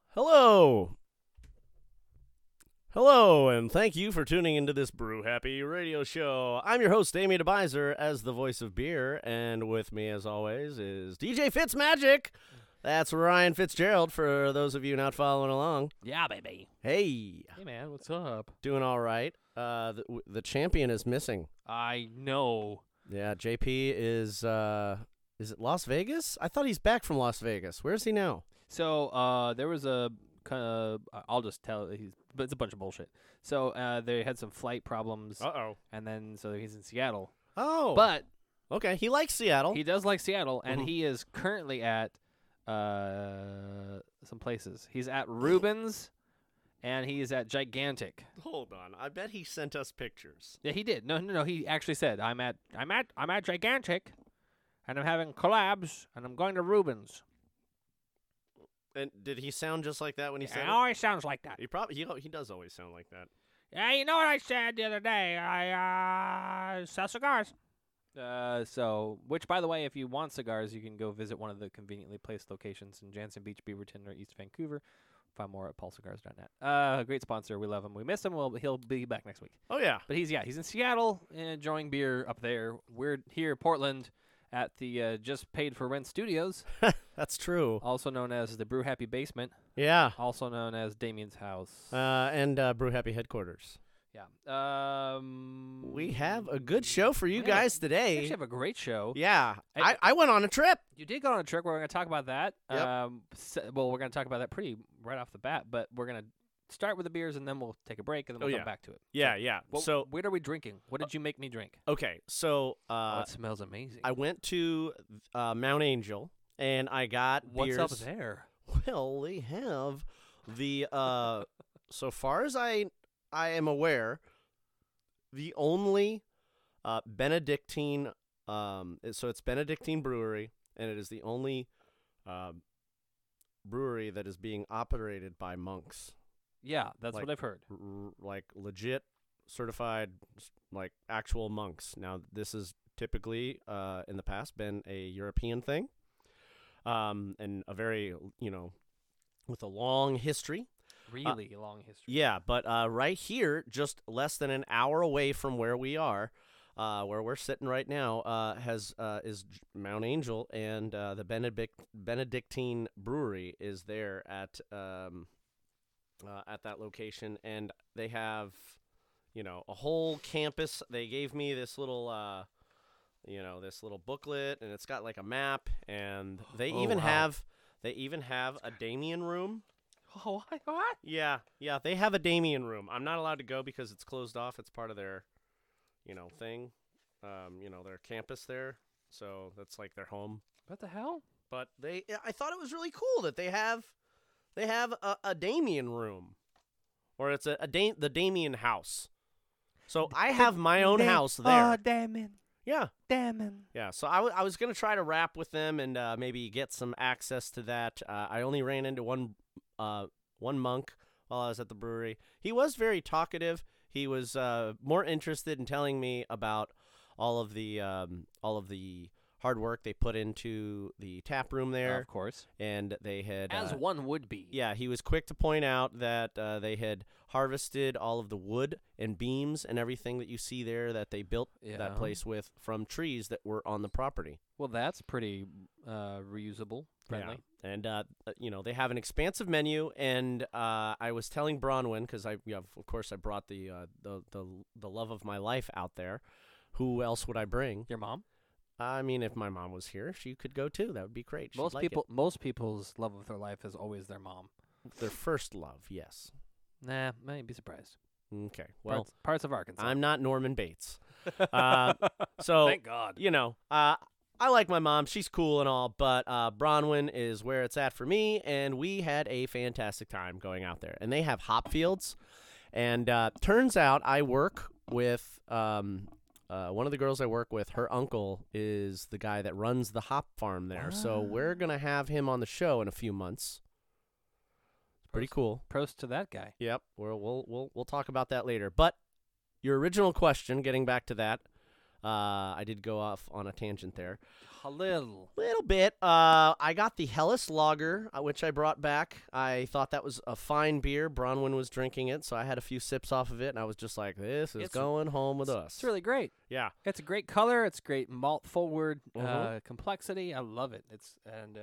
Hello. Hello, and thank you for tuning into this Brew Happy radio show. I'm your host, Amy DeBizer, as the voice of beer, and with me, as always, is DJ Fitzmagic. That's Ryan Fitzgerald, for those of you not following along. Yeah, baby. Hey. Hey, man, what's up? Doing all right. The champion is missing. I know. Yeah, JP is it Las Vegas? I thought he's back from Las Vegas. Where is he now? So, there was a kind of, I'll just tell, but it's a bunch of bullshit. So, they had some flight problems, Uh-oh. and then, so he's in Seattle. Oh. But okay, he likes Seattle. he does like Seattle, and Mhm. he is currently at some places. He's at Rubens, and he is at Gigantic. Hold on. I bet he sent us pictures. Yeah, he did. No. He actually said, I'm at Gigantic, and I'm having collabs, and I'm going to Rubens. And did he sound just like that when he said It it? always sounds like that. He probably he does always sound like that. Yeah, you know what I said the other day? I sell cigars. Which, by the way, if you want cigars, you can go visit one of the conveniently placed locations in Jansen Beach, Beaverton, or East Vancouver. Find more at paulcigars.net. Great sponsor. We love him. We miss him. He'll be back next week. Oh yeah. But he's in Seattle enjoying beer up there. We're here, Portland, at the Just Paid for Rent Studios, That's true. also known as the Brew Happy Basement, Yeah. also known as Damien's house. And Brew Happy headquarters. Yeah. We have a good show for you Yeah, guys We today. actually have a great show. Yeah. I- I went on a trip. You did go on a trip. We're going to talk about that. Yep. We're going to talk about that pretty right off the bat, but we're going to start with the beers, and then we'll take a break, and then we'll come back to it. Yeah, So, yeah. what are we drinking? What did you make me drink? Okay, so It smells amazing. I went to Mount Angel and I got What's beers. up there? Well, they have the so far as I am aware, the only Benedictine so it's Benedictine Brewery, and it is the only brewery that is being operated by monks. Yeah, that's Like- what I've heard. Like legit certified like actual monks. Now this is typically in the past been a European thing. And a very, with a long history. Really long history. Yeah, but right here, just less than an hour away from where we are, where we're sitting right now, is Mount Angel, and the Benedictine Brewery is there at that location, and they have, a whole campus. They gave me this little, this little booklet, and it's got like a map, and they Oh, even wow. have a Damien room. Oh, what? Yeah, they have a Damien room. I'm not allowed to go because it's closed off. It's part of their, thing, their campus there. So that's like their home. What the hell? But I thought it was really cool that they have a Damien room, or it's the Damien house. So I have my own house there. Oh, Damien. Yeah. Damien. Yeah, so I was going to try to rap with them and maybe get some access to that. I only ran into one monk while I was at the brewery. He was very talkative. He was more interested in telling me about all of the hard work they put into the tap room there. Of course. And they had As one would be. yeah, he was quick to point out that they had harvested all of the wood and beams and everything that you see there that they built Yeah. that place with from trees that were on the property. Well, that's pretty reusable, friendly. Yeah. And they have an expansive menu, and I was telling Bronwyn, because of course I brought the love of my life out there. Who else would I bring? Your mom? I mean, if my mom was here, she could go too. That would be great. She'd like Most people's love of their life is always their mom. their first love, yes. Nah, might be surprised. Okay, well, Parts of Arkansas. I'm not Norman Bates. So, Thank God. I like my mom. She's cool and all, but Bronwyn is where it's at for me, and we had a fantastic time going out there. And they have hop fields, and turns out I work with one of the girls I work with. Her uncle is the guy that runs the hop farm there, so we're gonna have him on the show in a few months. Pretty cool. Prost to that guy. Yep. We'll talk about that later. But your original question, getting back to that, I did go off on a tangent there. A little. Little bit. I got the Helles Lager, which I brought back. I thought that was a fine beer. Bronwyn was drinking it, so I had a few sips off of it, and I was just like, this is going home with us. It's really great. Yeah. It's a great color. It's great malt forward Mhm. complexity. I love it. It's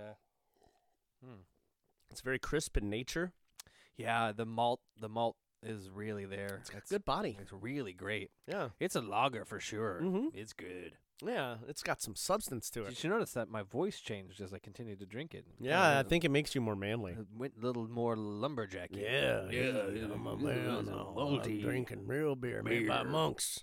very crisp in nature. yeah, the malt is really there. It's got good body. It's really great. Yeah. It's a lager for sure. Mhm. It's good. Yeah, it's got some substance to it. Did you notice that my voice changed as I continued to drink it? Yeah, I think it makes you more manly. it went a little more lumberjacky. I'm a man. I'm drinking real beer made by Beer. monks.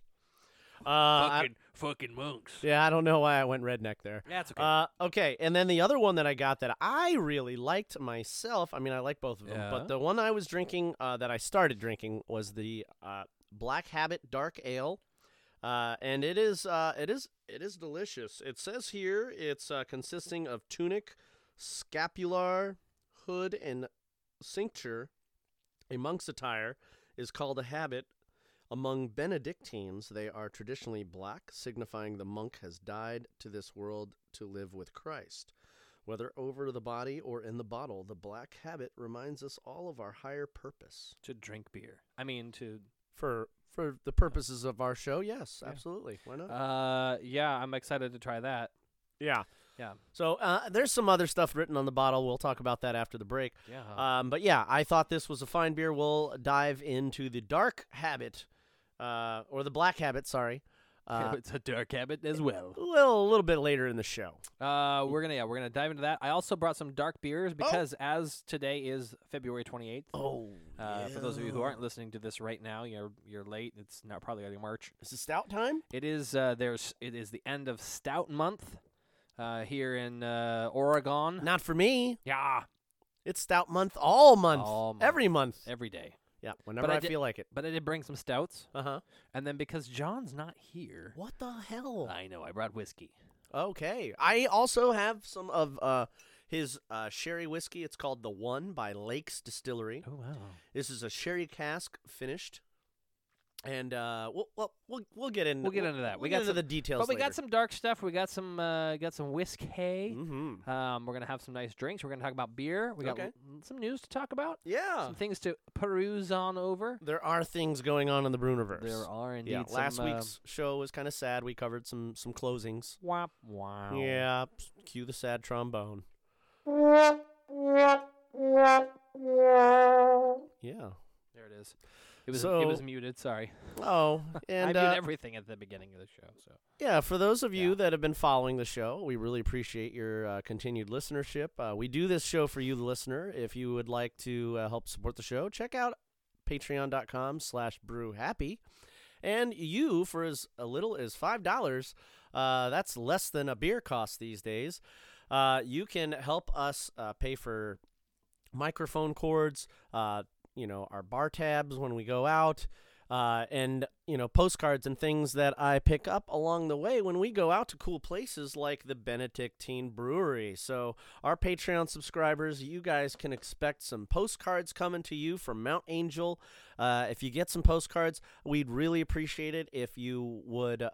Fucking monks. Yeah, I don't know why I went redneck there. Yeah, it's okay. Okay, and then the other one that I got that I really liked myself, I mean, I like both of them, Yeah. but the one I was drinking, that I started drinking, was the Black Habit Dark Ale, and it is delicious. It says here it's consisting of tunic, scapular, hood, and cincture. A monk's attire is called a habit. Among Benedictines, they are traditionally black, signifying the monk has died to this world to live with Christ. Whether over the body or in the bottle, the black habit reminds us all of our higher purpose. To drink beer. I mean, to For the purposes of our show, yes, Yeah. absolutely. Why not? yeah, I'm excited to try that. Yeah. Yeah. So there's some other stuff written on the bottle. We'll talk about that after the break. Yeah. But yeah, I thought this was a fine beer. We'll dive into the Dark Habit, or the Black Habit, sorry. It's a dark habit as well. A little bit later in the show. We're gonna dive into that. I also brought some dark beers because as today is February 28th. Oh, For those of you who aren't listening to this right now, you're late. It's not probably early March. Is it stout time? It is. It is the end of Stout Month here in Oregon. Not for me. Yeah, It's stout month, all month, All month. every month. every day. Yeah, whenever But I I did- feel like it. But I did bring some stouts, Uh-huh. and then because John's not here, What the hell? I know I brought whiskey. Okay. I also have some of his sherry whiskey. It's called The One by Lakes Distillery. Oh wow. This is a sherry cask finished. And we'll get in. We'll get into that. We'll We get got into some- the details. But we later. got some dark stuff. We got some whiskey. Mm-hmm. We're gonna have some nice drinks. We're gonna talk about beer. We got Okay. some news to talk about. Yeah. Some things to peruse on over. There are things going on in the Brunerverse. There are indeed. Yeah. some, Last week's show was kind of sad. We covered some closings. Wow. Wow. Yeah. Cue the sad trombone. Yeah. There it is. It was So- muted. Sorry. Oh, I and muted everything at the beginning of the show. So yeah, for those of you Yeah. that have been following the show, we really appreciate your continued listenership. We do this show for you, the listener. If you would like to help support the show, check out patreon.com/brewhappy. And you, for as little as $5, that's less than a beer costs these days, you can help us pay for microphone cords, our bar tabs when we go out, and postcards and things that I pick up along the way when we go out to cool places like the Benedictine Brewery. So our Patreon subscribers, you guys can expect some postcards coming to you from Mount Angel. If you get some postcards, we'd really appreciate it if you would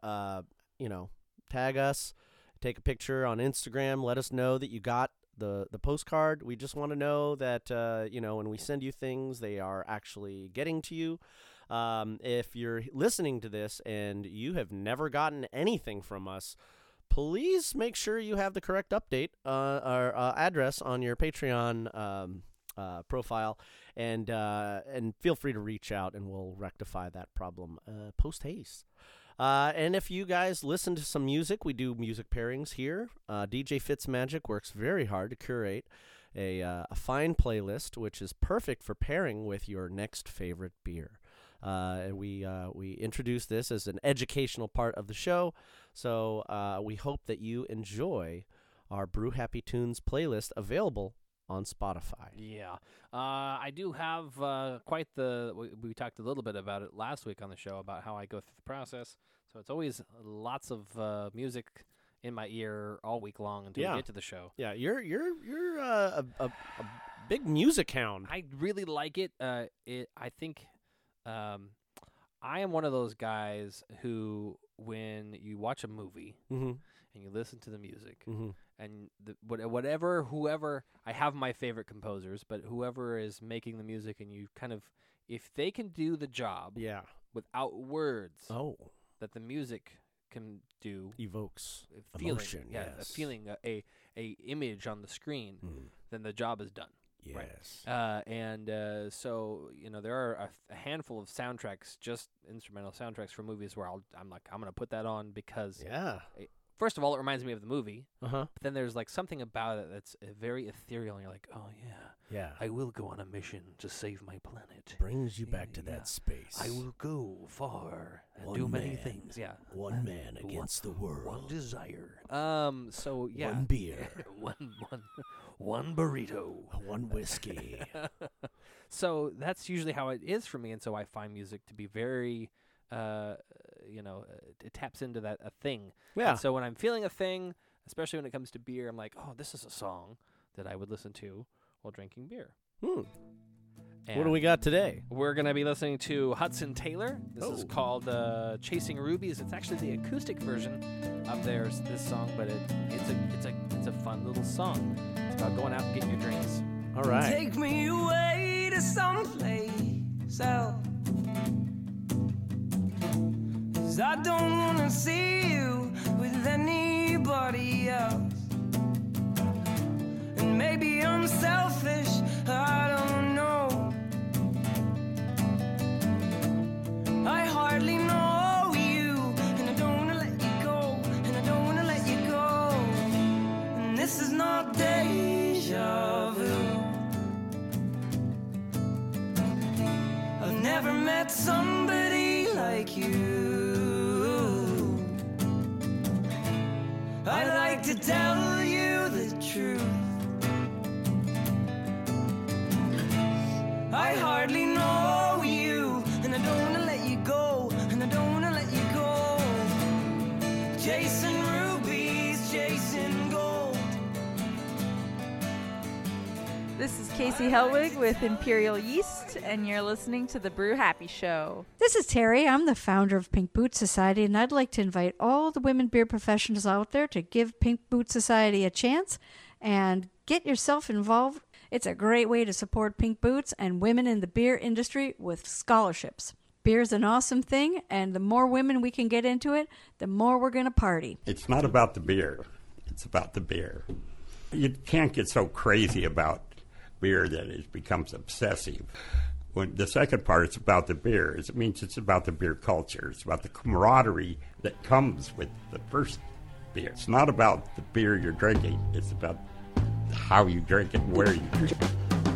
tag us, take a picture on Instagram, let us know that you got the postcard. We just want to know that when we send you things, they are actually getting to you. If you're listening to this and you have never gotten anything from us, please make sure you have the correct update or address on your Patreon profile, and feel free to reach out and we'll rectify that problem post haste. And if you guys listen to some music, we do music pairings here. DJ Fitzmagic works very hard to curate a fine playlist, which is perfect for pairing with your next favorite beer. And we introduce this as an educational part of the show, so we hope that you enjoy our Brew Happy Tunes playlist available on Spotify. yeah, I do have quite the. We talked a little bit about it last week on the show about how I go through the process. So it's always lots of music in my ear all week long until we get to the show. Yeah, you're a big music hound. I really like it. I think I am one of those guys who, when you watch a movie Mm-hmm. and you listen to the music, Mm-hmm. and whoever, I have my favorite composers, but whoever is making the music, and you kind of, if they can do the job Yeah. without words Oh. that the music can do, Evokes a feeling, emotion. a Yes. feeling, a image on the screen, Mm. then the job is done. Yes. So there are a handful of soundtracks, just instrumental soundtracks for movies, where I'm gonna put that on because Yeah. first of all, it reminds me of the movie, Uh huh. but then there's like something about it that's very ethereal, and you're like, oh yeah, Yeah. I will go on a mission to save my planet. Brings you back to Yeah. that space. I will go far and One do many man. things. Yeah, One man against the world. one desire. So yeah, One beer. one burrito. One whiskey. So that's usually how it is for me, and so I find music to be very, it taps into that a thing. Yeah. And so when I'm feeling a thing, especially when it comes to beer, I'm like, oh, this is a song that I would listen to while drinking beer. Hmm. And What do we got today? We're gonna be listening to Hudson Taylor. This is Oh. called "Chasing Rubies." It's actually the acoustic version of this song, but it's a fun little song. It's about going out and getting your drinks. All right. Take me away to someplace else, 'cause I don't wanna see you with anybody else. And maybe I'm selfish, I don't know. I hardly know you, and I don't wanna let you go, and I don't wanna let you go. And this is not deja vu. I've never met somebody like you. I'd like to tell you the truth. I hardly know you, and I don't wanna let you go, and I don't wanna let you go. Chasing rubies, chasing gold. This is Casey Helwig with Imperial Yeast, and you're listening to The Brew Happy Show. This is Terry. I'm the founder of Pink Boot Society, and I'd like to invite all the women beer professionals out there to give Pink Boot Society a chance and get yourself involved. It's a great way to support Pink Boots and women in the beer industry with scholarships. Beer's an awesome thing, and the more women we can get into it, the more we're going to party. It's not about the beer. It's about the beer. You can't get so crazy about beer that it becomes obsessive. When the second part is about the beer, it means it's about the beer culture. It's about the camaraderie that comes with the first beer. It's not about the beer you're drinking. It's about how you drink it, where you drink it.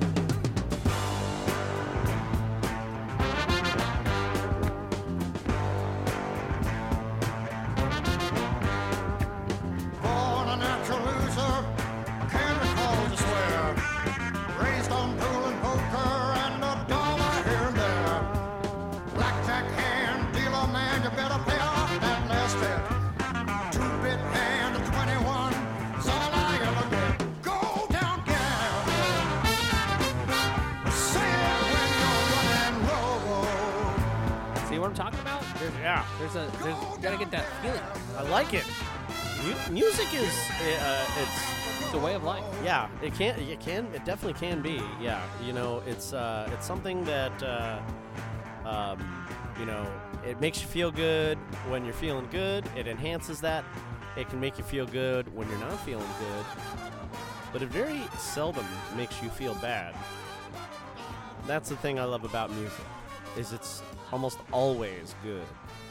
Born a natural loser, I can't recall to swear. Raised on pool and poker and a dollar here and there. Blackjack hand, dealer man, you better pay off that last bet. Two-bit hand of 21, is all I ever get. Go down gambling. Say it when you're running robo. See what I'm talking about? You gotta get that feeling. I like it. Music is It's a way of life. yeah. It definitely can be. Yeah. It's something that it makes you feel good when you're feeling good. It enhances that. It can make you feel good when you're not feeling good. But it very seldom makes you feel bad. That's the thing I love about music, is it's almost always good.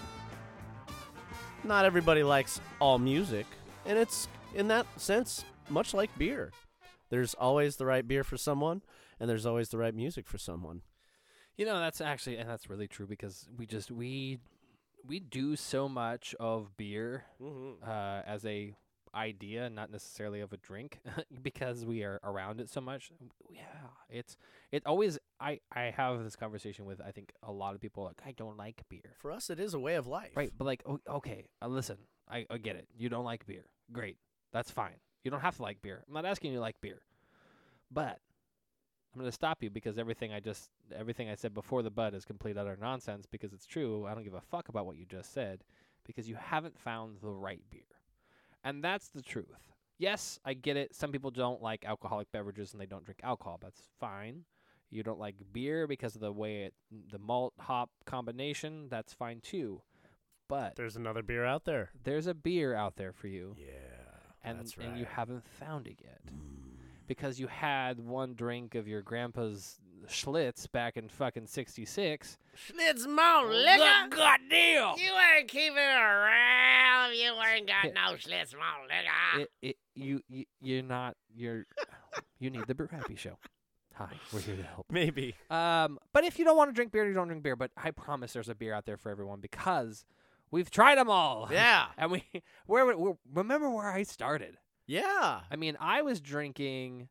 Not everybody likes all music, and it's, in that sense, much like beer. There's always the right beer for someone, and there's always the right music for someone. That's really true, because we do so much of beer as a idea, not necessarily of a drink, because we are around it so much. Yeah, I have this conversation with, I think, a lot of people, like, I don't like beer. For us, it is a way of life. Right, but okay, listen, I get it. You don't like beer. Great. That's fine. You don't have to like beer. I'm not asking you to like beer. But I'm going to stop you because everything I said before the bud is complete utter nonsense because it's true. I don't give a fuck about what you just said because you haven't found the right beer. And that's the truth. Yes, I get it. Some people don't like alcoholic beverages and they don't drink alcohol. That's fine. You don't like beer because of the way the malt hop combination. That's fine too. But There's another beer out there. there's a beer out there for you. Yeah, and, that's and you right. haven't found it yet. Because you had one drink of your grandpa's Schlitz back in fucking 66. Schlitz malt liquor. Goddamn! You ain't keeping it around. You ain't got no Schlitz malt liquor. You need the Brew Happy Show. Hi, we're here to help. Maybe. But if you don't want to drink beer, you don't drink beer. But I promise there's a beer out there for everyone because we've tried them all. Yeah. And remember where I started. Yeah. I mean, I was drinking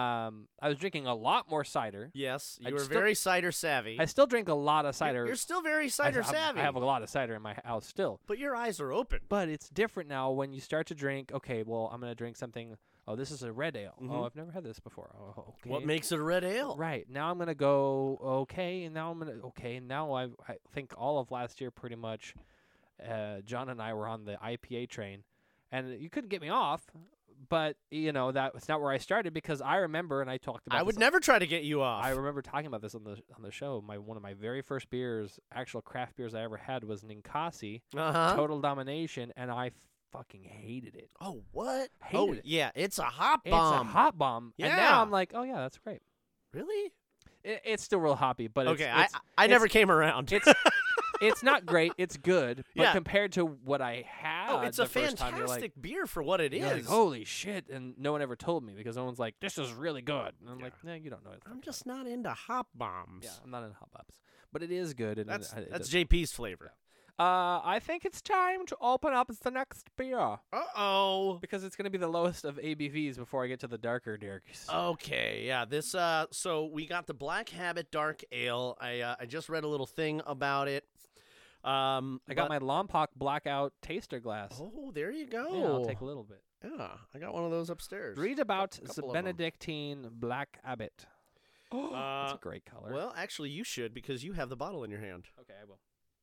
a lot more cider. Yes, I you were still- very cider savvy. I still drink a lot of cider. You're still very cider savvy. I have a lot of cider in my house still. but your eyes are open. But it's different now when you start to drink, okay, well, I'm going to drink something. Oh, this is a red ale. Mhm. Oh, I've never had this before. Oh, okay. What makes it a red ale? Right. Now I'm going to go, okay, and now I'm going to, okay, and now I think all of last year pretty much, John and I were on the IPA train, and you couldn't get me off, but, that was not where I started because I remember, and I talked about I would this- never try to get you off. I remember talking about this on the show. One of my very first beers, actual craft beers I ever had was Ninkasi, Uh-huh. Total Domination, and I fucking hated it. Oh, what? Hated it. Yeah, it's a hot It's bomb. a hot bomb. And Yeah. now I'm like, oh yeah, that's great. Really? It's still real hoppy, but Okay, it's, I never it's- came around. it's not great. It's good, but Yeah. compared to what I had, Oh, it's the a first time, you're fantastic like, beer for what it you're like, is. holy shit! And no one ever told me because no one's like, this is really good. And I'm like, nah, you don't know it. I'm just not into hop bombs. Yeah, I'm not in hot pops, but it is good. And That's it that's does- JP's flavor. I think it's time to open up the next beer Uh-oh. because it's going to be the lowest of ABVs before I get to the darker beers. Okay, yeah. This so we got the Black Habit Dark Ale. I just read a little thing about it. I got my Lompoc Blackout taster glass. Oh, there you go. Yeah, I'll take a little bit. Yeah, I got one of those upstairs. Read about the couple of 'em. Benedictine Black Abbot. Oh, that's a great color. Well, actually, you should because you have the bottle in your hand. okay, I will.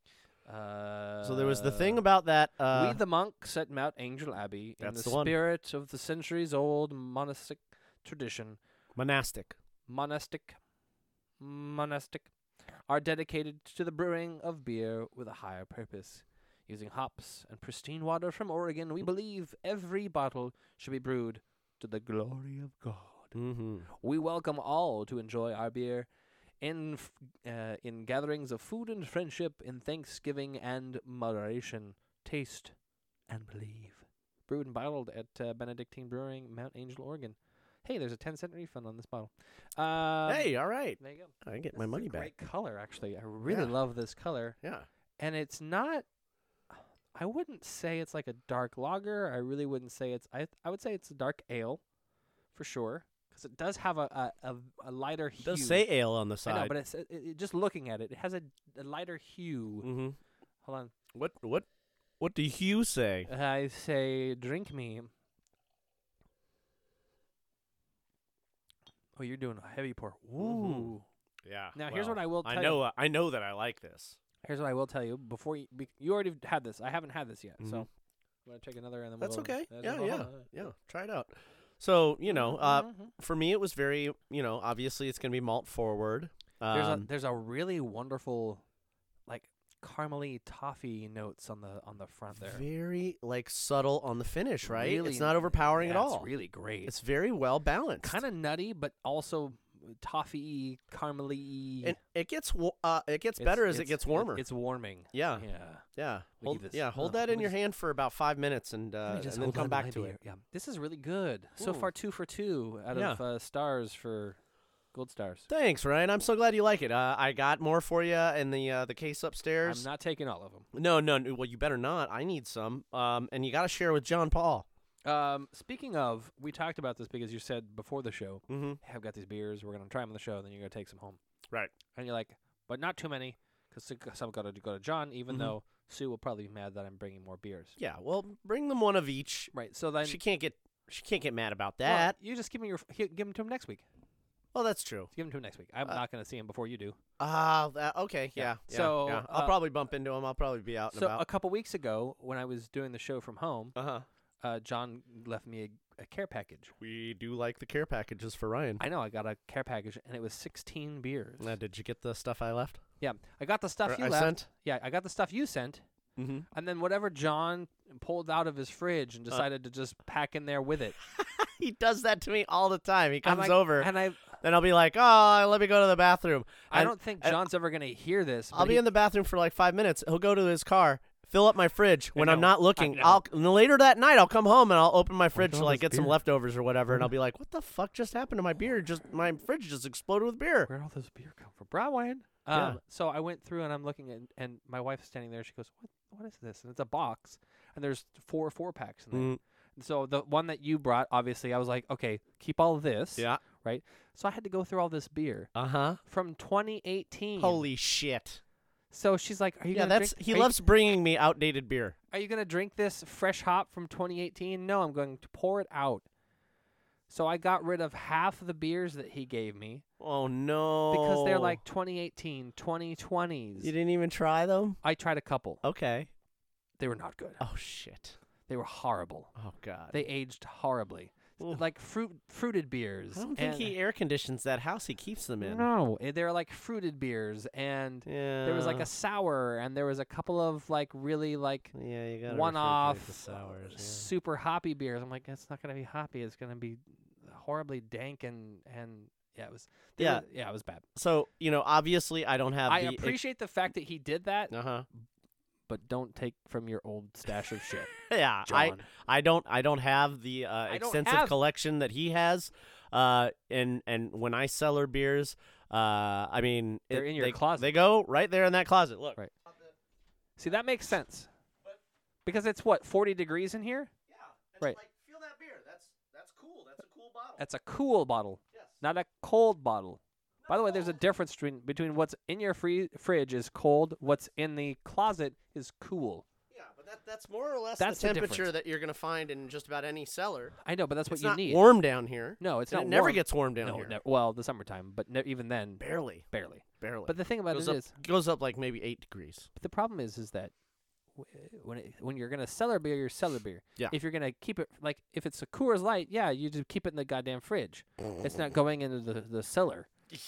So there was the thing about that. we the monks at Mount Angel Abbey in That's the the one. spirit of the centuries-old monastic tradition. monastic. Monastic, are dedicated to the brewing of beer with a higher purpose. Using hops and pristine water from Oregon, we believe every bottle should be brewed to the glory of God. Mm-hmm. We welcome all to enjoy our beer in gatherings of food and friendship, in thanksgiving and moderation. Taste and believe. Brewed and bottled at Benedictine Brewing, Mount Angel, Oregon. Hey, there's a 10-cent refund on this bottle. Hey, all right. There you go. I get This my is money a back. great color, actually. I really Yeah. love this color. Yeah. And it's not, I wouldn't say it's like a dark lager. I really wouldn't say it's, I would say it's a dark ale, for sure. Because it does have a lighter hue. It does say ale on the I side. know, but it's just looking at it, it has a lighter hue. Mm-hmm. Hold on. What do you say? I say, drink me. Oh, you're doing a heavy pour. Ooh. Yeah. Now, here's what I will tell I know. I know that I like this. Here's what I will tell you. Before you already had this. I haven't had this yet. So, Mhm. I'm going to take another and then That's we'll okay. go. Yeah. Try it out. So Mhm. for me, it was very, obviously it's gonna be malt forward. There's a really wonderful, like, caramely toffee notes on the front there. very subtle on the finish, right? Really- It's not overpowering at Yeah, all. It's really great. It's very well balanced. kind of nutty, but also toffee, caramely. and it gets better as it gets warmer. It's warming. Yeah. Yeah. yeah. Look at Hold, this. hold Oh, that in let your me hand for about 5 minutes and Let me just then hold come on back my to beer. it. Yeah, this is really good. So Ooh. far, 2 for 2 out Yeah. of stars for gold stars. Thanks, Ryan. I'm so glad you like it. I got more for you in the case upstairs. I'm not taking all of them. No. Well, you better not. I need some. And you got to share with John Paul. Speaking of, we talked about this because you said before the show, Mm-hmm. hey, I've got these beers. We're gonna try them on the show. Then you're gonna take some home. Right. And you're like, but not too many, because some got to go to John. Even Mhm. though Sue will probably be mad that I'm bringing more beers. Yeah. Well, bring them one of each. Right. So then She can't get mad about well, that. you just give me give them to him next week. Well, that's true. Give him to him next week. I'm not going to see him before you do. Okay, yeah. So, yeah. I'll probably bump into him. I'll probably be out and So about. a couple weeks ago, when I was doing the show from home, John left me a care package. We do like the care packages for Ryan. I know. I got a care package, and it was 16 beers. Did you get the stuff I left? Yeah, I got the stuff you I left. sent? Yeah, I got the stuff you sent. Mm-hmm. And then whatever John pulled out of his fridge and decided to just pack in there with it. He does that to me all the time. He comes And over, and then I'll be like, "Oh, let me go to the bathroom." I don't think John's ever going to hear this. I'll be in the bathroom for like 5 minutes. He'll go to his car, fill up my fridge. When I'm know, not I looking, know. and later that night I'll come home and I'll open my fridge to all like this get some beer? leftovers or whatever, and I'll be like, "What the fuck just happened to my beer? My fridge just exploded with beer." Where'd all this beer come from? Brian. Yeah. So I went through and I'm looking at, and my wife's standing there. She goes, "What is this?" And it's a box, and there's 4 4-packs in there. Mm. And so the one that you brought, obviously, I was like, okay, keep all of this. Yeah. Right. So I had to go through all this beer Uh-huh. from 2018. Holy shit. So she's like, "Are you Yeah, gonna that's drink? he are you- loves bringing me outdated beer. Are you gonna drink this fresh hop from 2018? No, I'm going to pour it out." So I got rid of half of the beers that he gave me Oh no. because they're like 2018, 2020s. You didn't even try them? I tried a couple. Okay. They were not good. Oh shit. They were horrible. Oh god. They aged horribly. Ooh. Like fruited beers. I don't think and he air conditions that house he keeps them in. No, they're like fruited beers, and Yeah. there was like a sour, and there was a couple of like really like Yeah, you got one-off the sours. Yeah. super hoppy beers. I'm like, it's not gonna be hoppy. It's gonna be horribly dank and yeah, it was. Yeah. It was bad. So, obviously I don't have I the appreciate the fact that he did that, Uh-huh. but don't take from your old stash of shit. Yeah, John. I don't have the don't extensive have- collection that he has. And when I cellar beers, I mean They're in your closet. They go right there in that closet. Look. Right. See, that makes sense. Because it's what, 40 degrees in here? Yeah. Right. Like, feel that beer. That's cool. That's a cool bottle. That's a cool bottle, Yes. not a cold bottle. By the way, there's a difference between what's in your fridge is cold, what's in the closet is cool. Yeah, but that's more or less That's the the temperature difference. that you're going to find in just about any cellar. I know, but that's what It's you not need. warm down here. No, it's And not it never warm. gets warm down No, here. well, the summertime, but even then, Barely. barely. But But the thing about goes it up, is, goes up like maybe 8 degrees. but the problem is that when you're gonna cellar beer, you're cellar beer. Yeah. If you're gonna keep it like if it's a Coors Light, yeah, you just keep it in the goddamn fridge. It's not going into the cellar.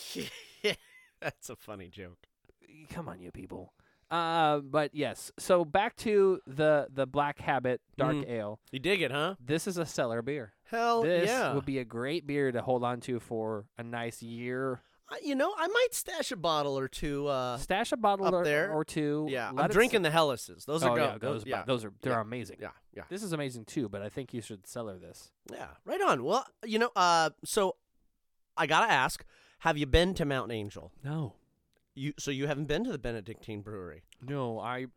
That's a funny joke. Come on, you people. But yes. So back to the Black Habit Dark Mhm. Ale. You dig it, huh? This is a cellar beer. Hell This yeah. would be a great beer to hold on to for a nice year. I might stash a bottle or two. Stash a bottle up there. or two. Yeah, let I'm it drinking the Hellas's. Those Oh, are yeah, good. those are they're Yeah. amazing. Yeah, yeah, This is amazing too, but I think you should cellar this. yeah. Right on. Well, so I gotta ask: have you been to Mount Angel? No. So you haven't been to the Benedictine Brewery? No,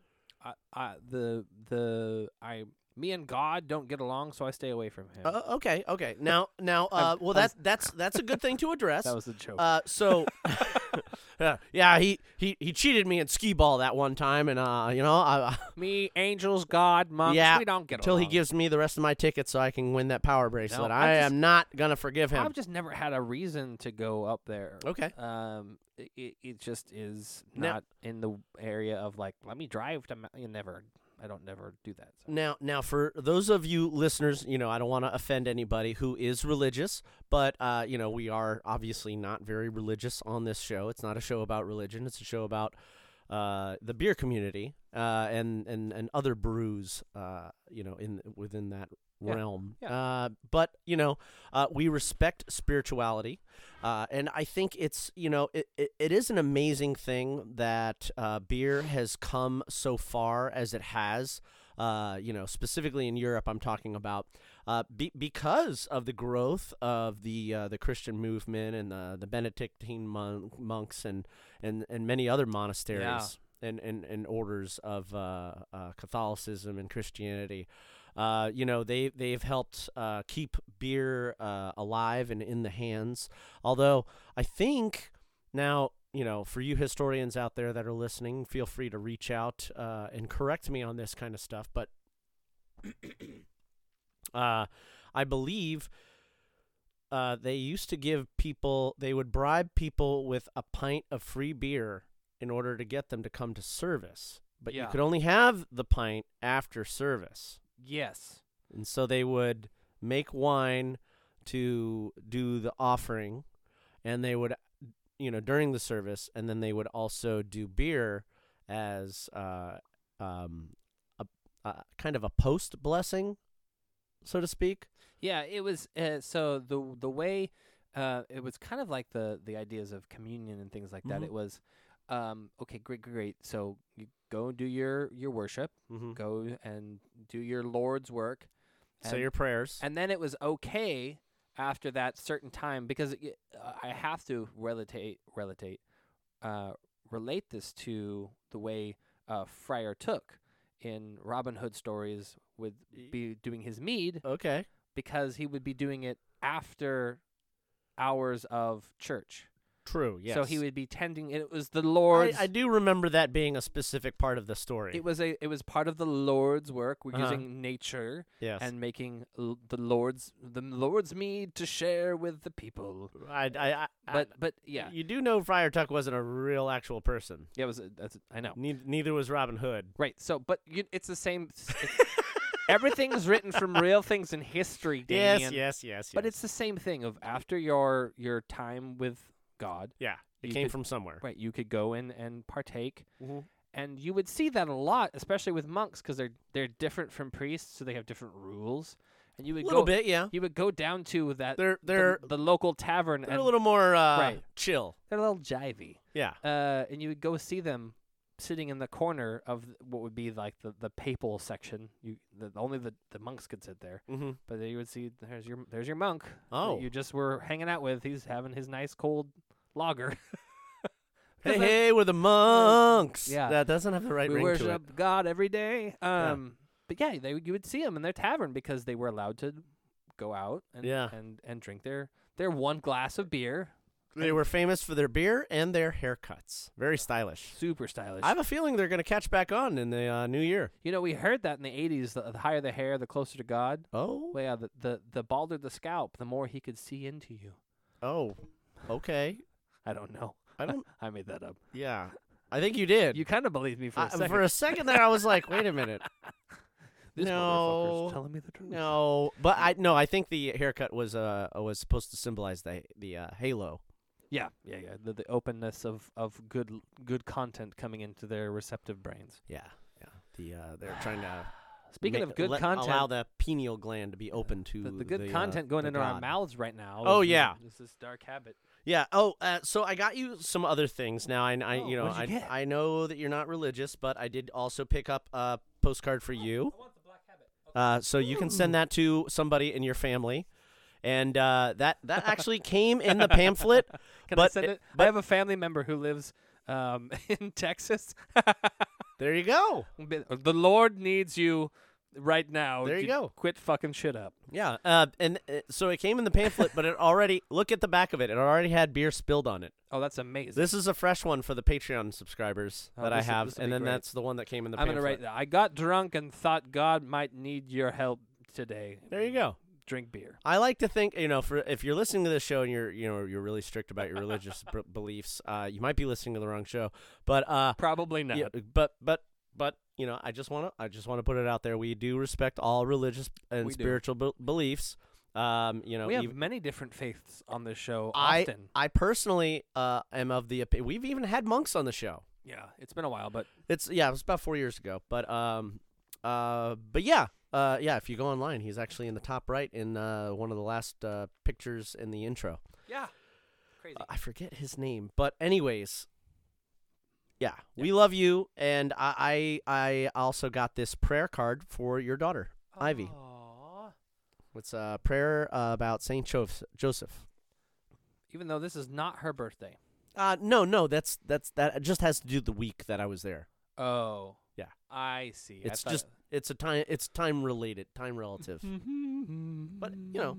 me and God don't get along, so I stay away from him. Okay. Now, well, that's a good thing to address. That was a joke. So, yeah, he cheated me in skee ball that one time, and Me, angels, God, monks, yeah, we don't get until along. he gives me the rest of my tickets so I can win that power bracelet. I've I just- am not gonna forgive him. I've just never had a reason to go up there. Okay. It just is Now- not in the area of like, let me drive to. I don't never do that. So. Now, for those of you listeners, I don't want to offend anybody who is religious, but we are obviously not very religious on this show. It's not a show about religion. It's a show about the beer community and other brews, within that realm. Yeah. But we respect spirituality, and I think it's it is an amazing thing that beer has come so far as it has. Specifically in Europe, I'm talking about because of the growth of the Christian movement and the Benedictine monks and many other monasteries and orders of Catholicism and Christianity. They've helped keep beer alive and in the hands. Although I think now, for you historians out there that are listening, feel free to reach out and correct me on this kind of stuff. But I believe they used to give people. They would bribe people with a pint of free beer in order to get them to come to service. But you Yeah. could only have the pint after service. Yes. And so they would make wine to do the offering, and they would, during the service, and then they would also do beer as a kind of a post blessing, so to speak. Yeah, it was so the way it was kind of like the ideas of communion and things like that. Mhm. It was okay, great. So you go do your worship, Mm-hmm. go and do your Lord's work. Say your prayers. And then it was okay after that certain time because I have to relate this to the way Friar Tuck in Robin Hood stories would be doing his mead Okay. because he would be doing it after hours of church. True. Yes. So he would be tending. It was the Lord's. I do remember that being a specific part of the story. It was part of the Lord's work. We're Uh-huh. using nature Yes. and making the Lord's mead to share with the people. But yeah, You do know Friar Tuck wasn't a real actual person. yeah, I know. Neither was Robin Hood. Right. So, but it's the same. Everything's written from real things in history, Damien. Yes. But it's the same thing of after your time with God. yeah. It you came could- from somewhere. Right. You could go in and partake. Mhm. And you would see that a lot, especially with monks, because they're different from priests, so they have different rules. And you A would little go, bit, yeah. you would go down to that They're the local tavern, they're and a little more Right. chill. they're a little jivey. Yeah. And you would go see them sitting in the corner of what would be like the papal section. Only the monks could sit there, Mm-hmm. but then you would see there's your monk. Oh. that you just were hanging out with. He's having his nice cold lager. Hey, we're the monks. Yeah. That doesn't have the right We ring worship to it. God every day. But yeah, you would see them in their tavern because they were allowed to go out and Yeah. and drink their one glass of beer. They were famous for their beer and their haircuts. Very stylish. Super stylish. I have a feeling they're going to catch back on in the new year. we heard that in the 80s. The higher the hair, the closer to God. Oh. Well, yeah, the balder the scalp, the more he could see into you. Oh. Okay. I don't know. I don't. I made that up. Yeah. I think you did. You kind of believed me for a second. For a second there, I was like, wait a minute. This No. motherfucker's telling me the truth. No, but I think the haircut was supposed to symbolize the halo. Yeah. The openness of good content coming into their receptive brains. Yeah. They're trying to Speaking of good content, allow the pineal gland to be open to the good content going the into our God. mouths right now. Oh, is- yeah. is this dark habit. Yeah. Oh, so I got you some other things. Now what'd you get? I know that you're not religious, but I did also pick up a postcard for you. I want the black habit. So you can send that to somebody in your family, and that actually came in the pamphlet. Can I but send it? but- I have a family member who lives in Texas. There you go. The Lord needs you right now. There you to go. Quit fucking shit up. Yeah. And so it came in the pamphlet, but it already look at the back of it. It already had beer spilled on it. Oh, that's amazing. This is a fresh one for the Patreon subscribers Oh, that I this'll- have, this'll and be then great. that's the one that came in the I'm pamphlet. gonna write that. I got drunk and thought God might need your help today. There you go. Drink beer. I like to think, for if you're listening to this show and you're really strict about your religious beliefs, you might be listening to the wrong show. But Probably not. yeah, but I just want to put it out there. We do respect all religious and We do. spiritual beliefs. We have even- many different faiths on this show. I Often. personally am of the opinion. We've even had monks on the show. Yeah, it's been a while, but It was about 4 years ago. But yeah. If you go online, he's actually in the top right in one of the last pictures in the intro. yeah, crazy. I forget his name, but anyways, yeah, we love you, and I also got this prayer card for your daughter, Ivy. Aw. It's a prayer about Saint Joseph. Even though this is not her birthday. No, that just has to do with the week that I was there. Oh. Yeah. I see. It's time related, time relative. But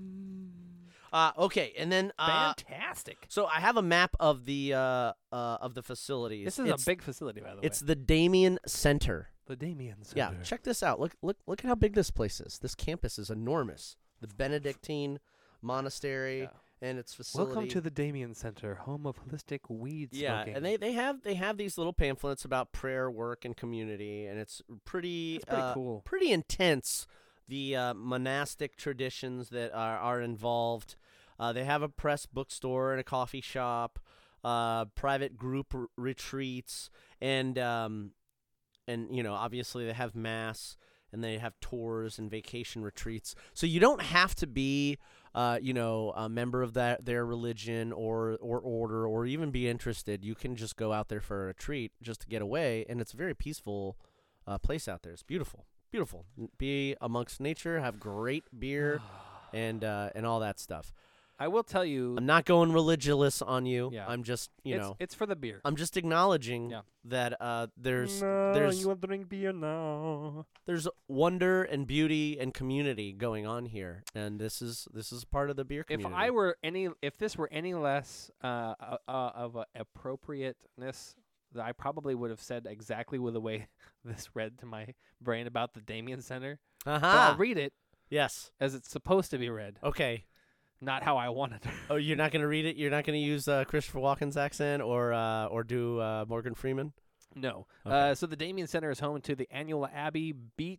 okay, and then fantastic. so I have a map of the facilities. This is a big facility, by the way. It's the Damien Center. the Damien Center. Yeah, check this out. Look at how big this place is. This campus is enormous. The Benedictine monastery Yeah. and its facility. Welcome to the Damien Center, home of holistic weed Yeah, smoking. and they have these little pamphlets about prayer, work, and community, and it's pretty cool. pretty intense. The monastic traditions that are involved. They have a press bookstore and a coffee shop, private group retreats, and obviously they have mass and they have tours and vacation retreats. So you don't have to be a member of their religion or order or even be interested. You can just go out there for a retreat just to get away, and it's a very peaceful place out there. It's beautiful. Beautiful. Be amongst nature, have great beer, and all that stuff. I will tell you, I'm not going religious on you. Yeah. I'm just, it's for the beer. I'm just acknowledging Yeah. that there's you want to drink beer now? there's wonder and beauty and community going on here, and this is part of the beer If community. if this were any less of a appropriateness, that I probably would have said exactly with the way this read to my brain about the Damien Center. But I'll read it Yes. as it's supposed to be read, Okay. not how I wanted it. Oh, you're not going to read it? You're not going to use Christopher Walken's accent or do Morgan Freeman? No. Okay. So the Damien Center is home to the annual Abbey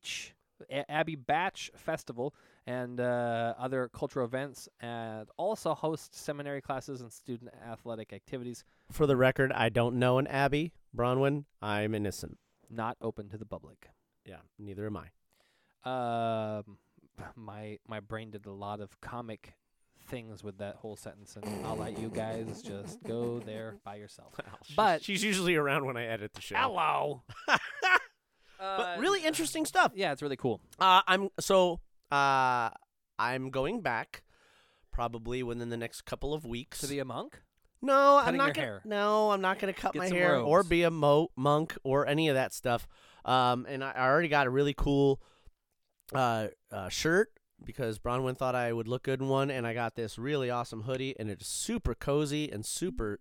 Batch Festival and other cultural events, and also hosts seminary classes and student athletic activities For the record, I don't know an Abby Bronwyn. I'm innocent. not open to the public. Yeah, neither am I. My brain did a lot of comic things with that whole sentence, and I'll let you guys just go there by yourself. But she's usually around when I edit the show. hello. But really interesting stuff. Yeah, it's really cool. I'm going back probably within the next couple of weeks. To be a monk? No, I'm Cutting not your gonna. hair. No, I'm not gonna cut Get my some hair or robes. be a monk or any of that stuff. And I already got a really cool shirt because Bronwyn thought I would look good in one, and I got this really awesome hoodie, and it's super cozy and super.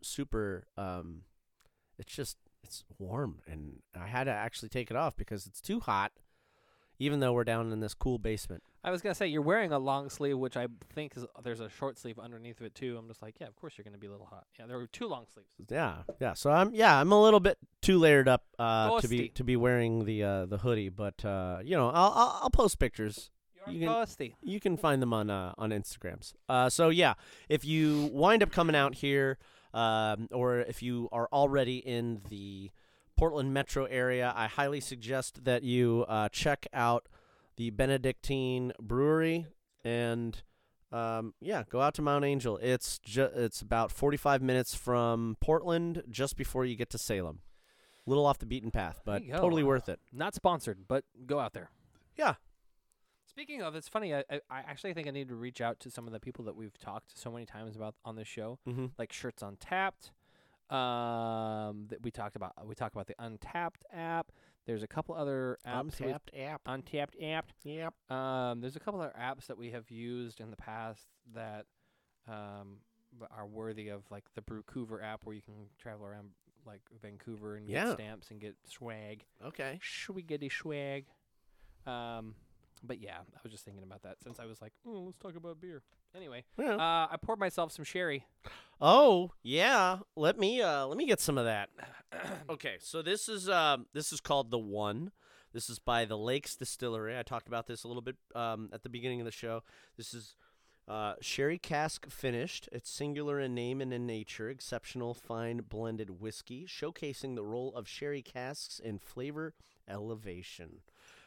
It's warm, and I had to actually take it off because it's too hot, even though we're down in this cool basement. I was gonna say you're wearing a long sleeve, which I think is there's a short sleeve underneath of it too. I'm just like, yeah, of course you're gonna be a little hot. Yeah, there were 2 long sleeves. Yeah. So I'm a little bit too layered up Toasty. to be wearing the hoodie, but I'll post pictures. You can- toasty. You can find them on Instagrams. So yeah, if you wind up coming out here, or if you are already in the Portland metro area, I highly suggest that you check out the Benedictine Brewery and go out to Mount Angel. It's about 45 minutes from Portland, just before you get to Salem. A little off the beaten path, but There you go. totally worth it. Not sponsored, but go out there. Yeah. Speaking of, it's funny. I actually think I need to reach out to some of the people that we've talked so many times about on this show, Mm-hmm. like Shirts Untapped. That we talk about the Untapped app. There's a couple other apps. Untapped app. Yep. There's a couple other apps that we have used in the past that are worthy of, like the Brewcouver app, where you can travel around like Vancouver and Yeah. get stamps and get swag. Okay. Schwiggity swag. But yeah, I was just thinking about that since I was like, oh, let's talk about beer. Anyway, Yeah. I poured myself some sherry. Oh yeah, let me get some of that. Okay, so this is called The One. This is by the Lakes Distillery. I talked about this a little bit at the beginning of the show. This is sherry cask finished. It's singular in name and in nature. Exceptional fine blended whiskey, showcasing the role of sherry casks in flavor elevation.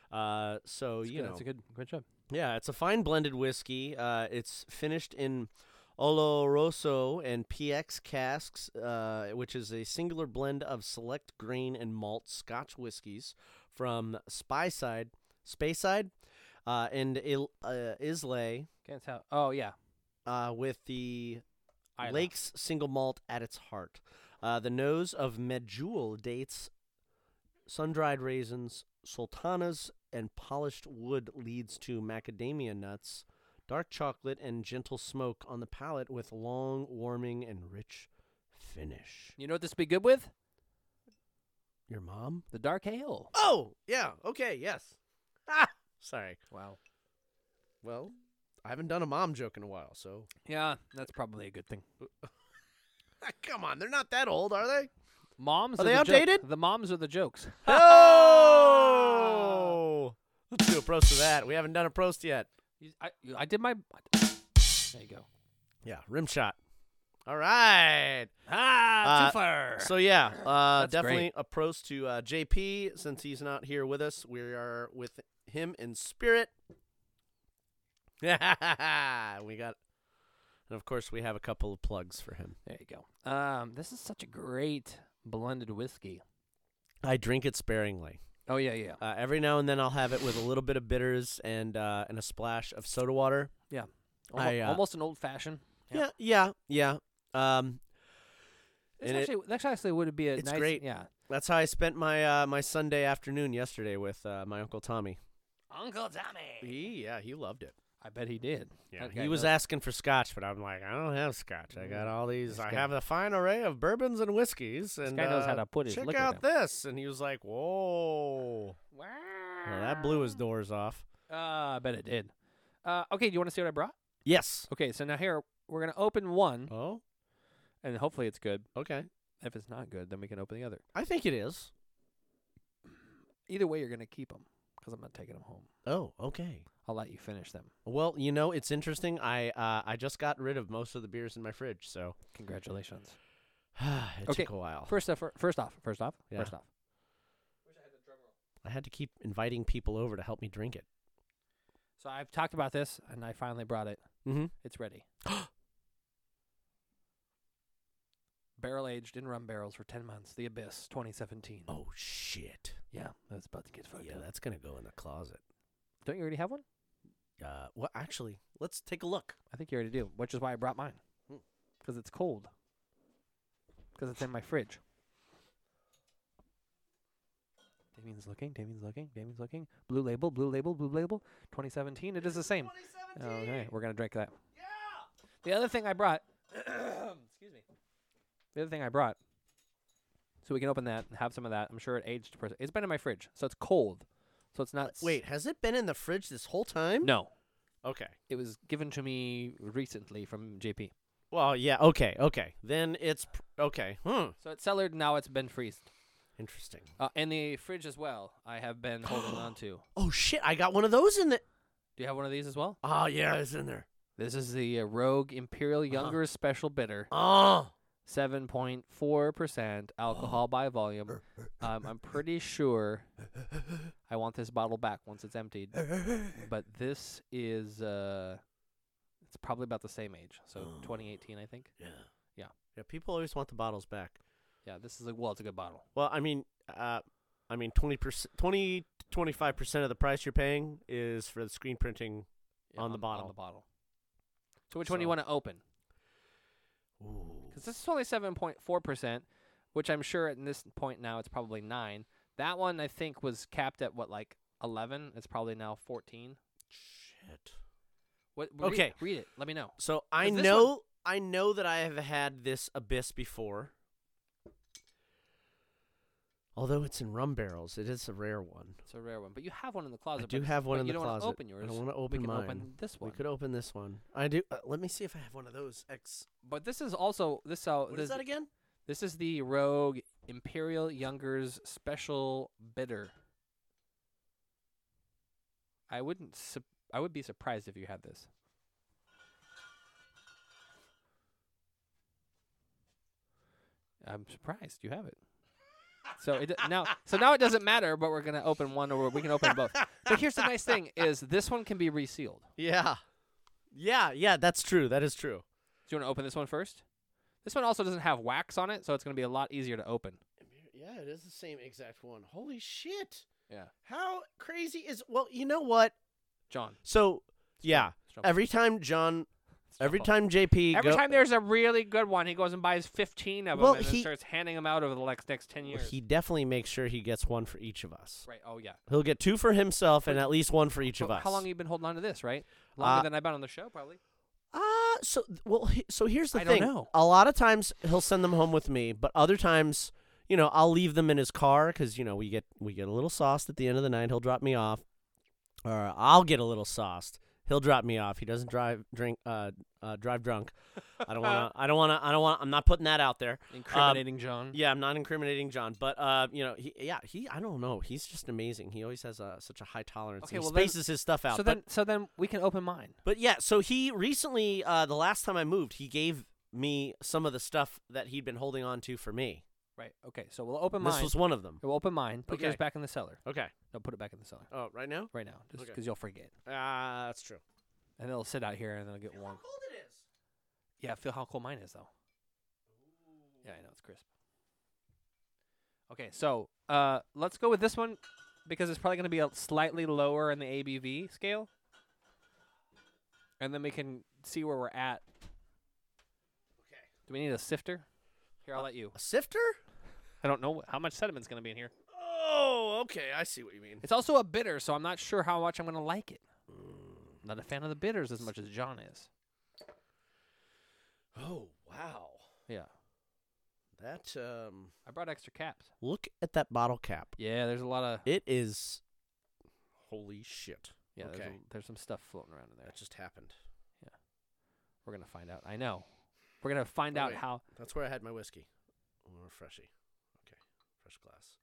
So you know, That's a good job. yeah, it's a fine blended whiskey. It's finished in Oloroso and PX casks, which is a singular blend of select grain and malt Scotch whiskies from Speyside, and Islay, Can't tell. Oh yeah, with the Isla. Lakes single malt at its heart. The nose of Medjool dates, sun-dried raisins, sultanas, and polished wood leads to macadamia nuts, dark chocolate, and gentle smoke on the palate with long, warming, and rich finish. You know what this would be good with? Your mom? The dark ale. Oh, yeah. Okay, yes. Ah, sorry. Wow. Well, I haven't done a mom joke in a while, so. Yeah, that's probably a good thing. Come on, they're not that old, are they? Moms Are they the outdated? The moms are the jokes. Oh! Let's do a prost to that. We haven't done a prost yet. I did my. There you go. Yeah, rim shot. All right. Ah, too far. So yeah, That's definitely great. a prost to JP since he's not here with us. We are with him in spirit. We got, and of course we have a couple of plugs for him. There you go. This is such a great blended whiskey. I drink it sparingly. Oh yeah, yeah. Every now and then I'll have it with a little bit of bitters and a splash of soda water. Yeah. I, Almost an old fashioned. Yeah. That's And actually would be a it's nice. great. Yeah. that's how I spent my my Sunday afternoon yesterday with my Uncle Tommy. Uncle Tommy. He loved it. I bet he did. Yeah, Okay, he was no- asking for scotch, but I'm like, I don't have scotch. I got all these. This I guy- have a fine array of bourbons and whiskeys. And guy knows how to put his check liquor out down. this. And he was like, whoa. Wow. Well, that blew his doors off. I bet it did. Okay, do you want to see what I brought? Yes. Okay, so now here we're gonna open one, Oh, and hopefully it's good. okay. If it's not good, then we can open the other. I think it is. Either way, you're gonna keep them because I'm not taking them home. Oh, okay. I'll let you finish them. Well, it's interesting. I just got rid of most of the beers in my fridge, so Congratulations. it Okay, took a while. First off. Yeah. I had to keep inviting people over to help me drink it. So I've talked about this, and I finally brought it. Mm-hmm. It's ready. Barrel aged in rum barrels for 10 months. The Abyss, 2017. Oh shit. Yeah, that's about to get fucked Yeah, up. that's gonna go in the closet. Don't you already have one? Well, actually, let's take a look. I think you already do, which is why I brought mine. Hmm. Because it's cold. Because it's in my fridge. Damien's looking. Blue label. 2017. It is the same. Okay, we're going to drink that. Yeah! The other thing I brought. Excuse me. The other thing I brought. So we can open that and have some of that. I'm sure it aged. It's been in my fridge, so it's cold. So it's not. Wait, has it been in the fridge this whole time? No. Okay. It was given to me recently from JP. Well, yeah. Okay. Then it's okay. So it's cellared. Now it's been freezed. Interesting. And the fridge as well, I have been holding on to. Oh shit! I got one of those in the. Do you have one of these as well? Oh yeah, it's in there. This is the Rogue Imperial Younger Special Bitter. Oh. 7.4% alcohol by volume. I'm pretty sure I want this bottle back once it's emptied. But this is, it's probably about the same age. So 2018, I think. Yeah. Yeah. Yeah. People always want the bottles back. Yeah, this is it's a good bottle. Well, I mean, 20%, 25% of the price you're paying is for the screen printing on the bottle. On the bottle. So which one do you want to open? Ooh. Because this is only 7.4%, which I'm sure at this point now it's probably 9. That one I think was capped at 11. It's probably now 14. Shit. What? Okay. Read it. Let me know. So I 'Cause this know that I have had this Abyss before. Although it's in rum barrels, it is a rare one. It's a rare one, but you have one in the closet. I do but- have one but in you the don't closet. Want to open yours. I don't want to open we can mine. open this one. We could open this one. I do. Let me see if I have one of those. But this is also this. What is that again? This is the Rogue Imperial Younger's Special Bitter. I would be surprised if you had this. I'm surprised you have it. So now it doesn't matter, but we're gonna open one, or we can open both. But here's the nice thing: is this one can be resealed. Yeah. That's true. That is true. Do you want to open this one first? This one also doesn't have wax on it, so it's gonna be a lot easier to open. Yeah, it is the same exact one. Holy shit! Yeah, How crazy is? Well, you know what? John. So yeah, Stop. every time JP Every time there's a really good one, he goes and buys 15 of them Well, and then he- starts handing them out over the next 10 years. he definitely makes sure he gets one for each of us. Right. Oh, yeah. He'll get 2 for himself and at least 1 for each of But us. how long have you been holding on to this, right? Longer than I've been on the show, probably. So here's the I don't thing. know. A lot of times he'll send them home with me, but other times, I'll leave them in his car because we get a little sauced at the end of the night. He'll drop me off, or I'll get a little sauced. He'll drop me off. He doesn't drive drunk. I don't want. I'm not putting that out there. Incriminating John. Yeah, I'm not incriminating John, but he. I don't know. He's just amazing. He always has such a high tolerance. Okay, He well then- spaces his stuff out. So then we can open mine. But yeah, so he recently, the last time I moved, he gave me some of the stuff that he'd been holding on to for me. Right. Okay. So we'll open This mine. was one of them. We'll open mine. Put Okay. yours back in the cellar. Okay. No, put it back in the cellar Oh, right now? right now, just Okay. because you'll forget, That's true. and it'll sit out here and it'll get warm. cold it is. Yeah, feel how cold mine is though. Yeah, I know it's crisp. Okay, so let's go with this one because it's probably going to be a slightly lower in the ABV scale, and then we can see where we're at. Okay. Do we need a sifter? Here, I'll let you. A sifter? I don't know how much sediment's going to be in here. Oh, okay. I see what you mean. It's also a bitter, so I'm not sure how much I'm going to like it. Not a fan of the bitters as much as John is. Oh, wow. Yeah. That, I brought extra caps. look at that bottle cap. Yeah, there's a lot of... It is, holy shit. Yeah, Okay. there's some stuff floating around in there. That just happened. We're going to find out. I know. We're going to find Oh, out wait. how... That's where I had my whiskey. Or freshy. Okay. Fresh glass.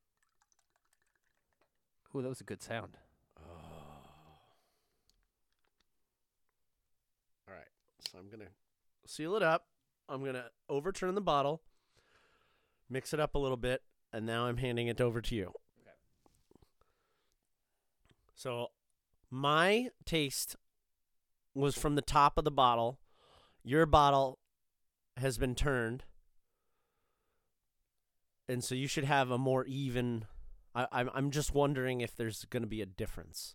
Ooh, that was a good sound. Oh. All right. So I'm going to seal it up. I'm going to overturn the bottle, mix it up a little bit, and now I'm handing it over to you. Okay. So my taste was from the top of the bottle. Your bottle has been turned. And so you should have a more even... I'm just wondering if there's going to be a difference.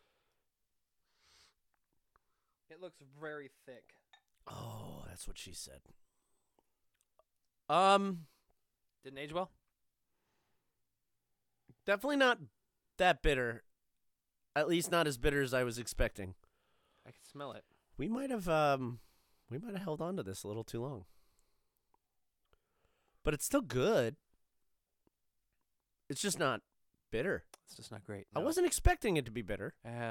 It looks very thick. Oh, that's what she said. Didn't age well? Definitely not that bitter. At least not as bitter as I was expecting. I can smell it. We might have held on to this a little too long. But it's still good. It's just not bitter. It's just not great. I No. wasn't expecting it to be bitter.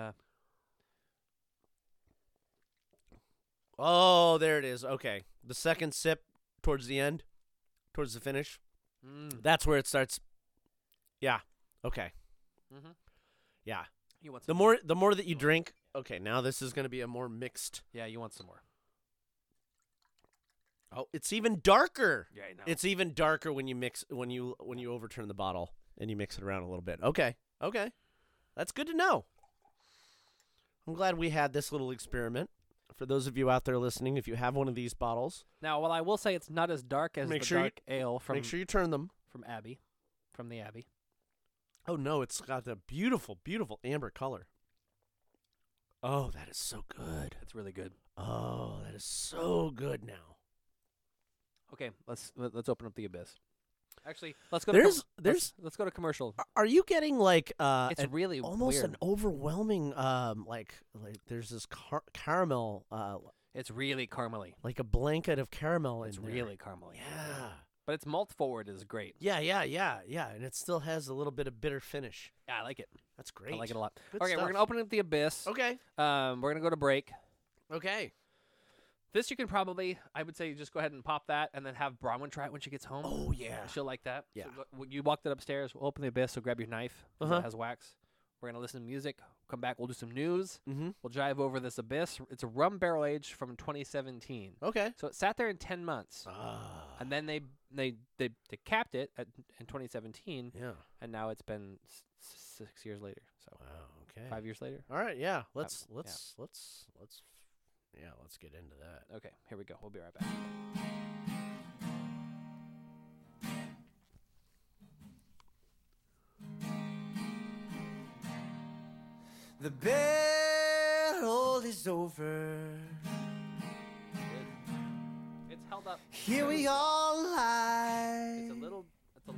Oh, there it is. Okay. The second sip towards the end, towards the finish, that's where it starts. Yeah. Okay. Mm-hmm. Yeah. You want The some more that you drink, okay, now this is going to be a more mixed. Yeah, you want some more. Oh, it's even darker. Yeah, I know. It's even darker when you mix when you overturn the bottle and you mix it around a little bit. Okay. Okay. That's good to know. I'm glad we had this little experiment. For those of you out there listening, if you have one of these bottles, Now, while I will say it's not as dark as Make the sure you- dark ale from make sure you turn them. from Abbey, from the Abbey. Oh no, it's got the beautiful, beautiful amber color. Oh, that is so good. It's really good. Oh, that is so good now. Okay, let's open up the Abyss. Actually, let's go. There's- let's go to commercial. Are you getting like It's really almost weird. an overwhelming like there's this caramel It's really caramely. like a blanket of caramel It's in there. really caramely. Yeah. But its malt forward is great. Yeah, and it still has a little bit of bitter finish. Yeah, I like it. That's great. I like it a lot. Good Okay, we're stuff. gonna open up the Abyss. Okay. We're gonna go to break. Okay. This you can probably, I would say, just go ahead and pop that, and then have Bronwyn try it when she gets home. Oh yeah. She'll like that. Yeah. So you walked it upstairs. We'll open the Abyss. So grab your knife. 'Cause Uh-huh. It has wax. We're gonna listen to music. Come back. We'll do some news. Mm-hmm. We'll drive over this Abyss. It's a rum barrel aged from 2017. Okay. So it sat there in 10 months, Ah. and then they capped it in 2017, Yeah. and now it's been 6 years later. So Wow. Okay. 5 years later. All right. Yeah. Let's yeah. let's get into that. Okay, here we go. We'll be right back. The battle is over. It's held up. Here we all lie It's a little. Oh,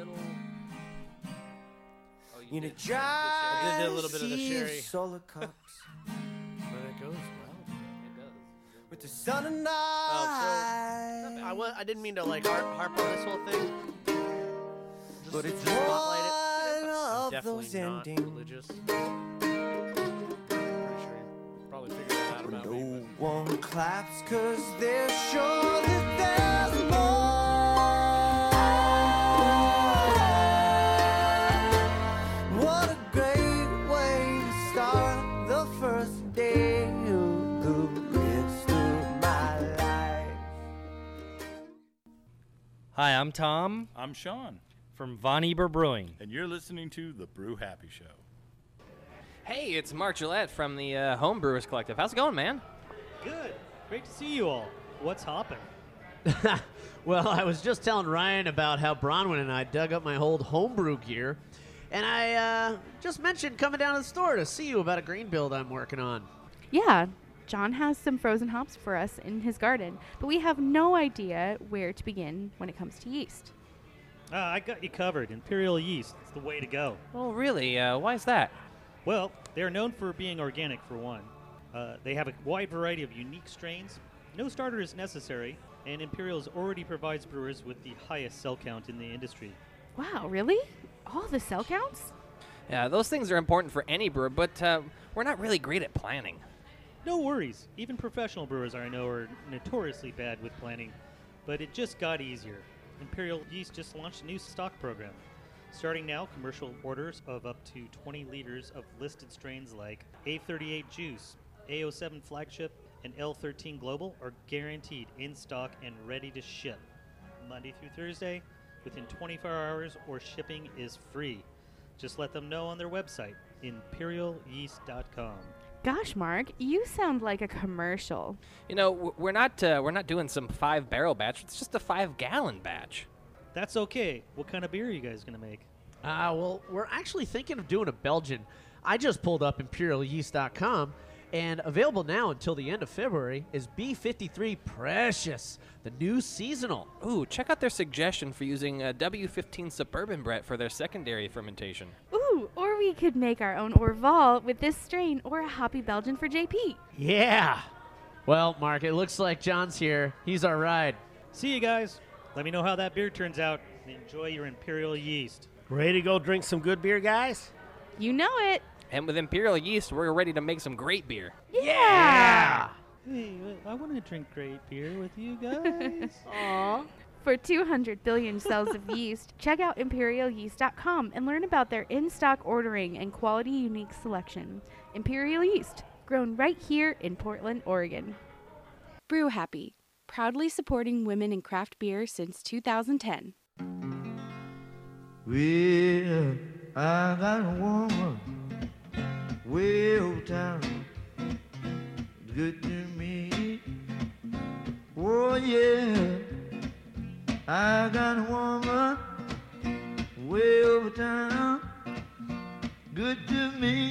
you in a did. dry I did a little bit of the sea sherry. solar cups But it goes well. It does. with the sun and I I. didn't mean to like harp on this whole thing. But it's just spotlight it. one I'm of definitely those not endings. religious. Pretty sure probably figured that out about me. No one claps 'cause they're sure that there's more. What a great way to start the first day of the rest of my life. Hi, I'm Tom I'm Sean, from Von Eber Brewing. and you're listening to The Brew Happy Show. Hey, it's Mark Gillette from the Homebrewers Collective. How's it going, man? Good. Great to see you all. What's hopping? Well, I was just telling Ryan about how Bronwyn and I dug up my old homebrew gear, and I just mentioned coming down to the store to see you about a green build I'm working on. Yeah, John has some frozen hops for us in his garden, but we have no idea where to begin when it comes to yeast. I got you covered. Imperial yeast. It's the way to go. Oh, really? Why is that? Well, they're known for being organic, for one. They have a wide variety of unique strains. No starter is necessary, and Imperials already provides brewers with the highest cell count in the industry. Wow, really? All the cell counts? Yeah, those things are important for any brewer, but we're not really great at planning. No worries. Even professional brewers I know are notoriously bad with planning, but it just got easier. Imperial Yeast just launched a new stock program. Starting now, commercial orders of up to 20 liters of listed strains like A38 Juice, A07 Flagship, and L13 Global are guaranteed in stock and ready to ship. Monday through Thursday, within 24 hours, or shipping is free. Just let them know on their website, imperialyeast.com. Gosh, Mark, you sound like a commercial. You know, we're not doing some 5-barrel batch. It's just a 5-gallon batch. That's okay. What kind of beer are you guys going to make? Well, we're actually thinking of doing a Belgian. I just pulled up imperialyeast.com, and available now until the end of February is B53 Precious, the new seasonal. Ooh, check out their suggestion for using W15 Suburban Brett for their secondary fermentation. Ooh, or we could make our own Orval with this strain, or a hoppy Belgian for JP. Yeah. Well, Mark, it looks like John's here. He's our ride. See you guys. Let me know how that beer turns out, and enjoy your Imperial Yeast. Ready to go drink some good beer, guys? You know it. And with Imperial Yeast, we're ready to make some great beer. Yeah! Hey, I want to drink great beer with you guys. Aww. For 200 billion cells of yeast, check out imperialyeast.com and learn about their in-stock ordering and quality unique selection. Imperial Yeast, grown right here in Portland, Oregon. Brew Happy, proudly supporting women in craft beer since 2010. Well, I got a woman way over town, good to me. Oh yeah, I got a woman way over town, good to me.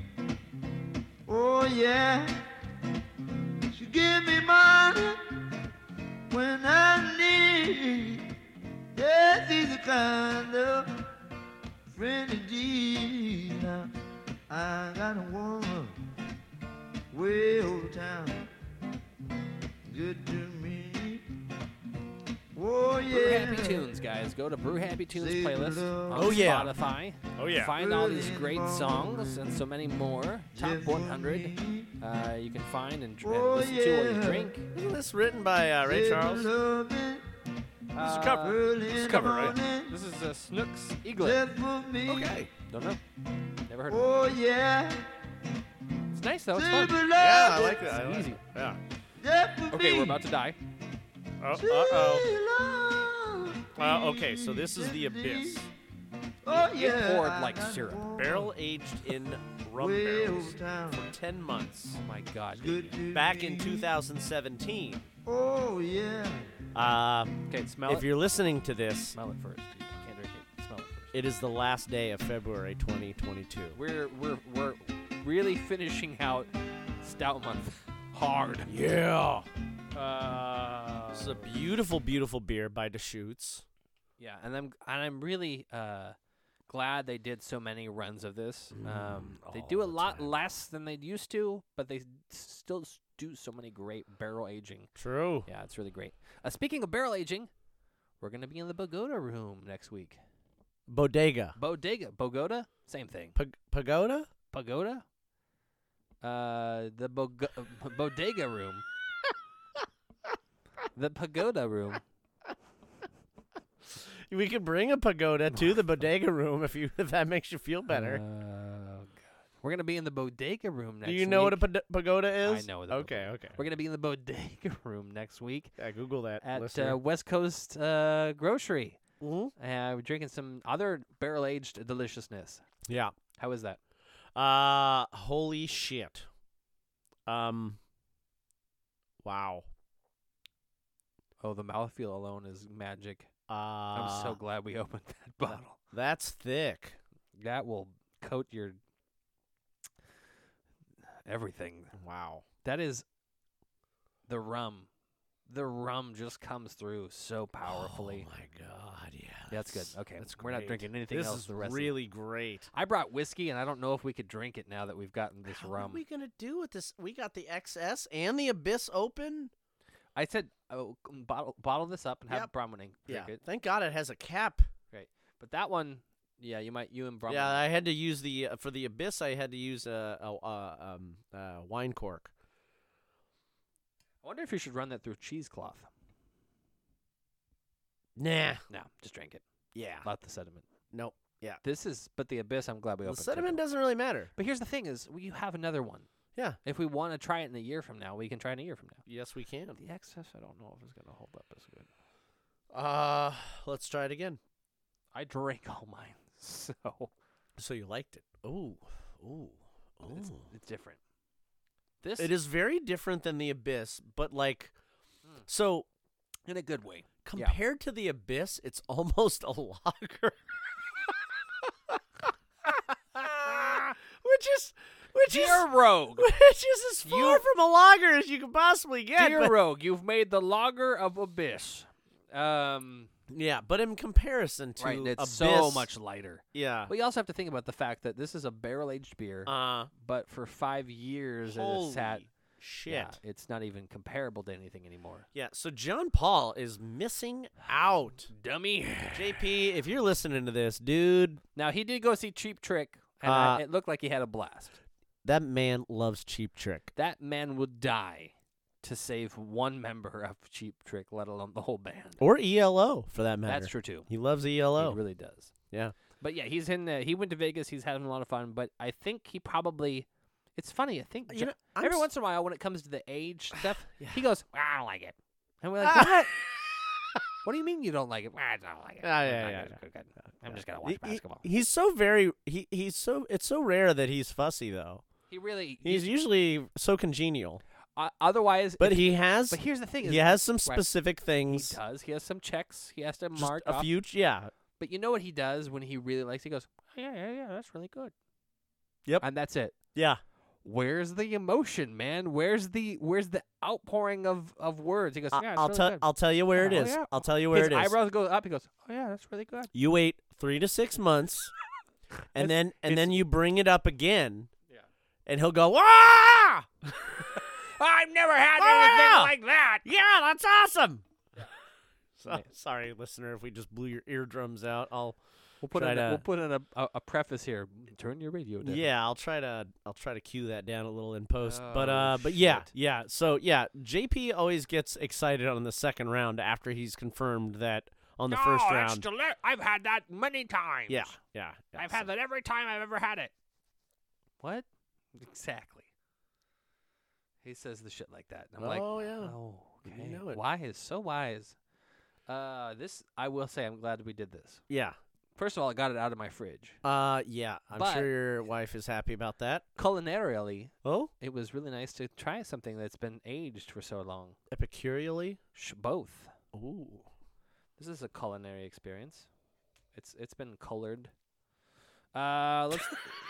Oh yeah, she give me money when I need. Yes, he's the kind of friend indeed. Now, I got a woman way over town, good to me. Oh yeah. Brew Happy Tunes, guys. Go to Brew Happy Tunes Save the playlist love. on Oh, yeah. Spotify. Oh, yeah. Find all these great songs and so many more. Top 100. You can find and Oh, listen to while you yeah. drink. Isn't this written by Ray Charles? This is a cover. This is a cover, right? This is Snooks Eaglet. Okay. Don't know. Never heard of it. Oh yeah. It's nice though. It's fun. Yeah, I like that. It's easy. Yeah. Okay, we're about to die. Okay, so this is the Abyss. Oh It yeah. poured like syrup. Barrel aged in rum Way barrels over town. for 10 months. Oh my God. Good to Back in me. 2017. Oh yeah. Okay, smell If it. you're listening to this, Smell it first. You can't drink it. Smell it first. it is the last day of February 2022. We're really finishing out Stout Month hard. Yeah. This is a beautiful, beautiful beer by Deschutes. Yeah, and I'm really glad they did so many runs of this. They do a lot less than they used to, but they still do so many great barrel aging. True. Yeah, it's really great. Speaking of barrel aging, we're going to be in the Pagoda room next week. Bodega. Bodega. Pagoda? Same thing. Pagoda? Pagoda? The bodega room. The pagoda room. We could bring a pagoda to the bodega room if that makes you feel better. God. We're gonna be in the bodega room next Do week. you know what a pagoda is? I know. Okay. We're gonna be in the bodega room next week. Yeah, Google that. At West Coast Grocery. Mm-hmm. We're drinking some other barrel-aged deliciousness. Yeah. How is that? Holy shit. Wow. Oh, the mouthfeel alone is magic. I'm I'm so glad we opened that bottle. That's thick. That will coat your everything. Wow. That is the rum. The rum just comes through so powerfully. Oh my god, yeah. That's good. Okay, That's we're not great. drinking anything This else is the rest really great. I brought whiskey, and I don't know if we could drink it now that we've gotten this How rum. are we gonna do with this? We got the XS and the Abyss open. I said, bottle this up and have Yep. Bronwyn drink it. Thank God it has a cap. Great. But that one, yeah, you and Bronwyn. Yeah, I had to use the for the Abyss. I had to use a wine cork. I wonder if you should run that through cheesecloth. Nah. No, just drink it. Yeah. Not the sediment. Nope. Yeah. But the Abyss, I'm glad we The opened. sediment doesn't really matter. But here's the thing: is you have another one. Yeah. If we want to try it in a year from now, we can try it in a year from now. Yes, we can. The excess, I don't know if it's gonna hold up as good. Let's try it again. I drank all mine, So you liked it? Ooh. It's different. This It is very different than the Abyss, but like, so in a good way. compared to the Abyss, it's almost a lager. Which is Dear Rogue, which is as far from a lager as you can possibly get. Dear but- Rogue, you've made the lager of Abyss. Yeah, but in comparison to Right, it's Abyss, so much lighter. Yeah. But you also have to think about the fact that this is a barrel-aged beer, but for 5 years as it sat, Holy shit. yeah, it's not even comparable to anything anymore. Yeah, so John Paul is missing out. Dummy. JP, if you're listening to this, dude. Now, he did go see Cheap Trick, and it looked like he had a blast. That man loves Cheap Trick. That man would die to save one member of Cheap Trick, let alone the whole band. Or ELO, for that matter. That's true, too. He loves ELO. He really does. Yeah. But, yeah, he went to Vegas. He's having a lot of fun. But I think he probably – it's funny. I think every once in a while when it comes to the age stuff, he goes, I don't like it. And we're like, what? What do you mean you don't like it? I don't like it. I'm just going to watch basketball. He's so very he's so it's so rare that he's fussy though. He's usually so congenial. Otherwise, but he has. But here's the thing: he has some specific things. He does. He has some checks. He has to Just mark a off. few. Yeah. But you know what he does when he really likes? He goes, yeah, that's really good. Yep. And that's it. Yeah. Where's the emotion, man? Where's the outpouring of words? He goes, yeah, it's really good. I'll tell you where it is. Yeah. I'll tell you where His it is. eyebrows go up. He goes, oh yeah, that's really good. You wait 3 to 6 months, and then you bring it up again. Yeah. And he'll go, ah! I've never had anything like that. Yeah, that's awesome. So, sorry, listener, if we just blew your eardrums out. We'll put in a preface here. Turn your radio down. Yeah, I'll try to cue that down a little in post. But yeah. So yeah, JP always gets excited on the second round after he's confirmed that on the first round. I've had that many times. Yeah. I've had that every time I've ever had it. What? Exactly. He says the shit like that. And I'm oh, okay. You know it. Wise, so wise. This I will say, I'm glad we did this. Yeah. First of all, I got it out of my fridge. Yeah. I'm But sure your wife is happy about that. Culinarially, it was really nice to try something that's been aged for so long. Epicurially? Both. Ooh. This is a culinary experience. It's been colored. Let's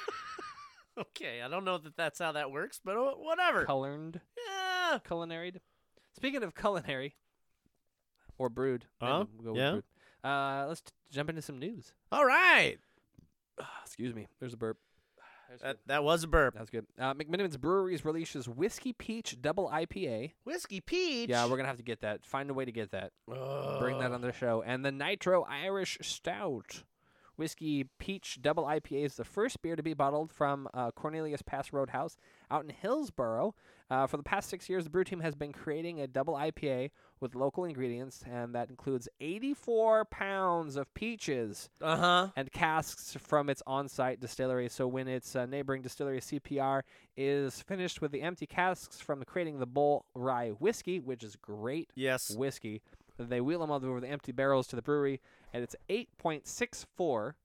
Okay, I don't know that that's how that works, but whatever. Colored. Yeah. Culinaried. Speaking of culinary, or brewed. Oh, we'll go yeah. with brewed. Let's jump into some news. All right. Excuse me. There's a burp. That was a burp. That was good. McMiniman's Breweries releases Whiskey Peach Double IPA. Whiskey Peach? Yeah, we're going to have to get that. Find a way to get that. Bring that on the show. And the Nitro Irish Stout, Whiskey Peach Double IPA is the first beer to be bottled from Cornelius Pass Roadhouse out in Hillsboro. For the past 6 years, the brew team has been creating a double IPA with local ingredients, and that includes 84 pounds of peaches and casks from its on-site distillery. So when its neighboring distillery, CPR, is finished with the empty casks from creating the Bull Rye whiskey, which is great whiskey, they wheel them over the empty barrels to the brewery, and it's 8.64%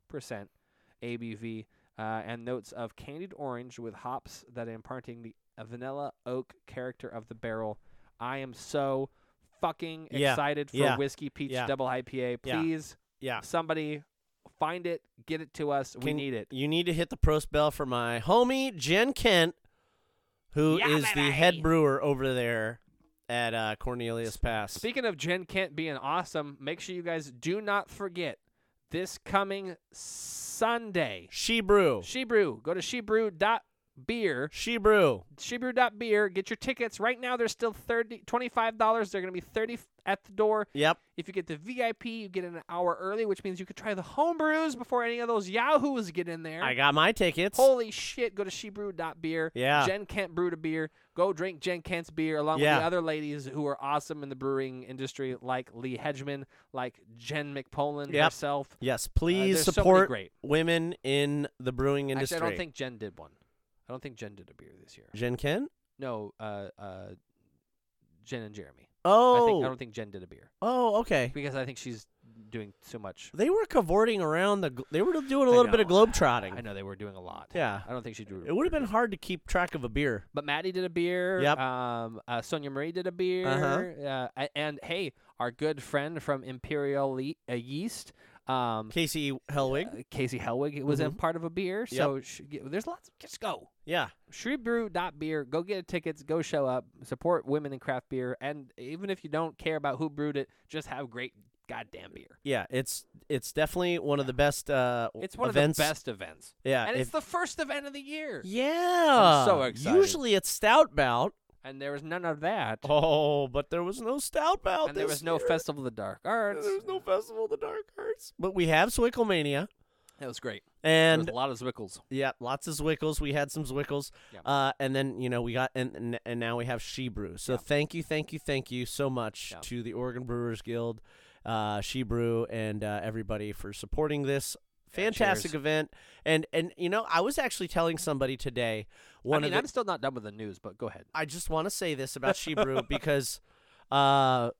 ABV and notes of candied orange with hops that are imparting the vanilla oak character of the barrel. I am so fucking excited for Whiskey Peach Double IPA. Please, somebody find it, get it to us. We need it. You need to hit the prost bell for my homie, Jen Kent, who is the head brewer over there at Cornelius Pass. Speaking of Jen Kent being awesome, make sure you guys do not forget this coming Sunday. She Brew. Go to shebrew.beer. Shebrew.beer. Get your tickets. Right now, they're still $25. They're going to be $30 at the door. Yep. If you get the VIP, you get an hour early, which means you could try the home brews before any of those yahoos get in there. I got my tickets. Holy shit. Go to shebrew.beer. Yeah. Jen Kent Brewed a Beer. Go drink Jen Kent's beer along with the other ladies who are awesome in the brewing industry, like Lee Hedgeman, like Jen McPolin herself. Yes, please so support women in the brewing industry. Actually, I don't think Jen did one. I don't think Jen did a beer this year. Jen Kent? No, Jen and Jeremy. Oh. I don't think Jen did a beer. Oh, okay. Because I think she's doing so much. They were cavorting around they were doing a little bit of globetrotting. I know they were doing a lot. Yeah. I don't think she drew. It would have been hard to keep track of a beer. But Maddie did a beer. Yep. Sonia Marie did a beer. And hey, our good friend from Imperial Yeast, Casey Hellwig. Was a part of a beer. So there's lots. Just go. Yeah. Shebrew.beer. Go get tickets. Go show up. Support women in craft beer. And even if you don't care about who brewed it, just have great goddamn beer. Yeah, it's definitely one of the best it's one events. of the best events. Yeah. And it's the first event of the year. Yeah. I'm so excited. Usually it's Stout Bout. And there was none of that. Oh, but there was no Stout Bout And there was no Festival of the Dark Arts. There was no Festival of the Dark Arts. But we have Zwicklemania. That was great. And there was a lot of Zwickles. Yeah, lots of Zwickles. We had some Zwickles. Yeah. And then, we got, and now we have She Brew. So thank you so much to the Oregon Brewers Guild, She Brew, and everybody for supporting this fantastic event. And I was actually telling somebody today. I'm still not done with the news, but go ahead. I just want to say this about She Brew because, a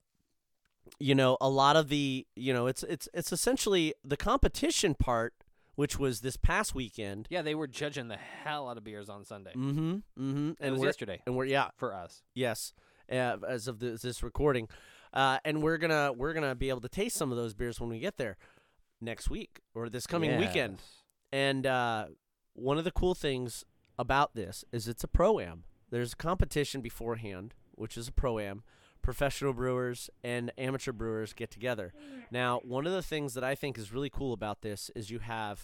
lot of the, it's essentially the competition part, which was this past weekend. Yeah, they were judging the hell out of beers on Sunday. Mm-hmm. Mm-hmm. And it was yesterday. And for us. Yes, as of this recording, and we're gonna be able to taste some of those beers when we get there next week or this coming weekend. And one of the cool things about this is it's a pro-am. There's a competition beforehand, which is a pro-am. Professional brewers and amateur brewers get together. Now, one of the things that I think is really cool about this is you have,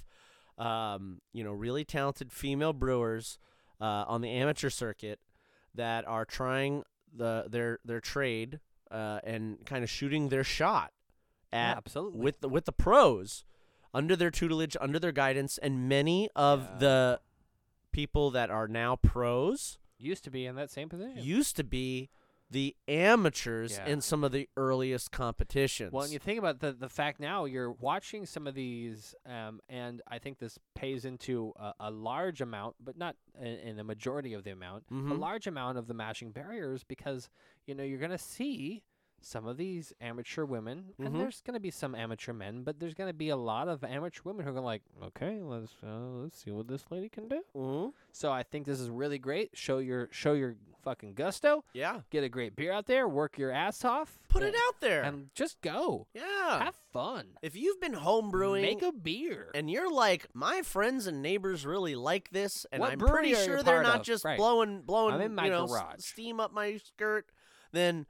really talented female brewers on the amateur circuit that are trying their trade and kind of shooting their shot at absolutely with the pros under their tutelage, under their guidance, and many of the people that are now pros used to be in that same position. Used to be the amateurs in some of the earliest competitions. Well, and you think about the fact now you're watching some of these, and I think this pays into a large amount, but not in a majority of the amount, a large amount of the mashing barriers because, you're going to see some of these amateur women, and there's going to be some amateur men, but there's going to be a lot of amateur women who are going to like, okay, let's see what this lady can do. So I think this is really great. Show your fucking gusto. Yeah. Get a great beer out there. Work your ass off. Put it out there. And just go. Yeah. Have fun. If you've been home brewing. Make a beer. And you're like, my friends and neighbors really like this, and what I'm brewery pretty are sure you they're part not of? just Right. blowing I'm in my garage. steam up my skirt, then,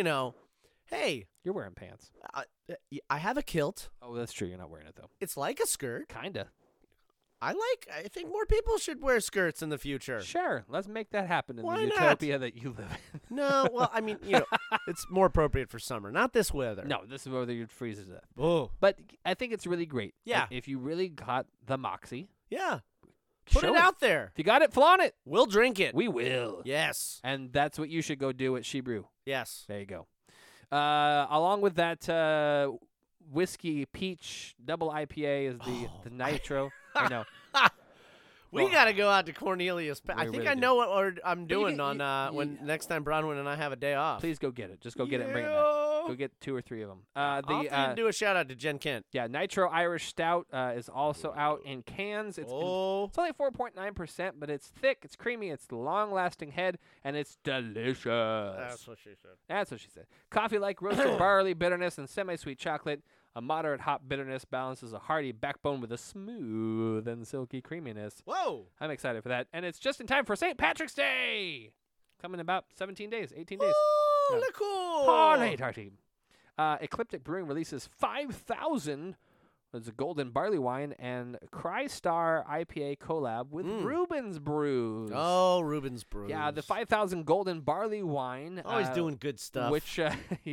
hey. You're wearing pants. I have a kilt. Oh, that's true. You're not wearing it, though. It's like a skirt. Kinda. I think more people should wear skirts in the future. Sure, let's make that happen in Why the not? utopia that you live in. No, well, I mean, it's more appropriate for summer, not this weather. No, this is where you'd freeze to death. Oh. But I think it's really great. Yeah. If you really got the moxie, Yeah. Put show it out there. If you got it, flaunt it. We'll drink it. We will. Yes. And that's what you should go do at She Brew. Yes. There you go. Along with that, whiskey peach double IPA is the nitro. I know. We got to go out to Cornelius. I think really I do. know what I'm doing get- on when next time Bronwyn and I have a day off. Please go get it. Just go get it and bring it back. Go get 2 or 3 of them. I'll have to do a shout out to Jen Kent. Yeah, Nitro Irish Stout is also out in cans. It's only 4.9%, but it's thick, it's creamy, it's long-lasting head, and it's delicious. That's what she said. That's what she said. Coffee-like roasted barley bitterness and semi-sweet chocolate. A moderate hop bitterness balances a hearty backbone with a smooth and silky creaminess. Whoa! I'm excited for that. And it's just in time for St. Patrick's Day. Coming in about 17 days, 18 days. Oh, Yeah. look cool. Party, tarty. Ecliptic Brewing releases 5,000. There's a golden barley wine and Crystar IPA collab with Reuben's Brews. Oh, Reuben's Brews. Yeah, the 5,000 golden barley wine. Always doing good stuff. Which,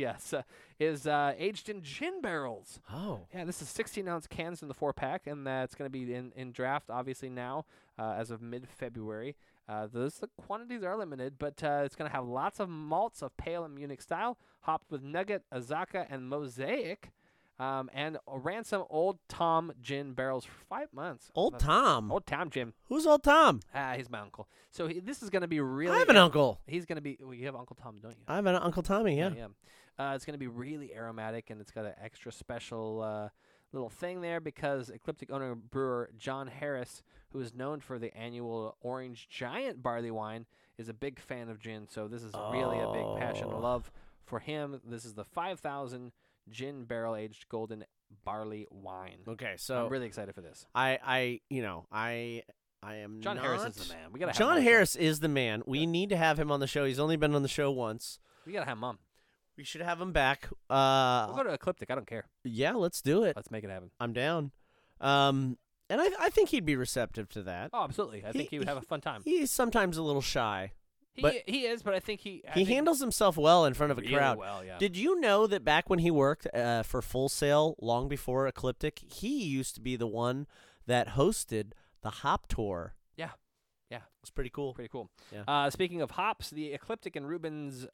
is aged in gin barrels. Oh. Yeah, this is 16-ounce cans in the 4-pack, and that's going to be in draft, obviously, now as of mid-February. The quantities are limited, but it's going to have lots of malts of pale and Munich style, hopped with Nugget, Azaka, and Mosaic. And a Ransom Old Tom gin barrels for 5 months. Old Tom? Old Tom Jim. Who's Old Tom? He's my uncle. So this is going to be really... I have an uncle. He's going to be... Well, you have Uncle Tom, don't you? I have an Uncle Tommy, yeah. It's going to be really aromatic, and it's got an extra special little thing there because Ecliptic owner brewer John Harris, who is known for the annual Orange Giant barley wine, is a big fan of gin. So this is really a big passion and love for him. This is the 5,000 gin barrel-aged golden barley wine. Okay, so I'm really excited for this. I am John not... Harris is the man. We gotta have John him on Harris is the man. We need to have him on the show. He's only been on the show once. We gotta have him on. We should have him back. We'll go to Ecliptic. I don't care. Yeah, let's do it. Let's make it happen. I'm down. And I think he'd be receptive to that. Oh, absolutely. I think he would have a fun time. He's sometimes a little shy. He is, but I think he handles himself well in front of a really crowd. well, yeah. Did you know that back when he worked for Full Sail, long before Ecliptic, he used to be the one that hosted the Hop Tour? Yeah. Yeah. It's pretty cool. Pretty cool. Yeah. Speaking of hops, the Ecliptic and Reuben's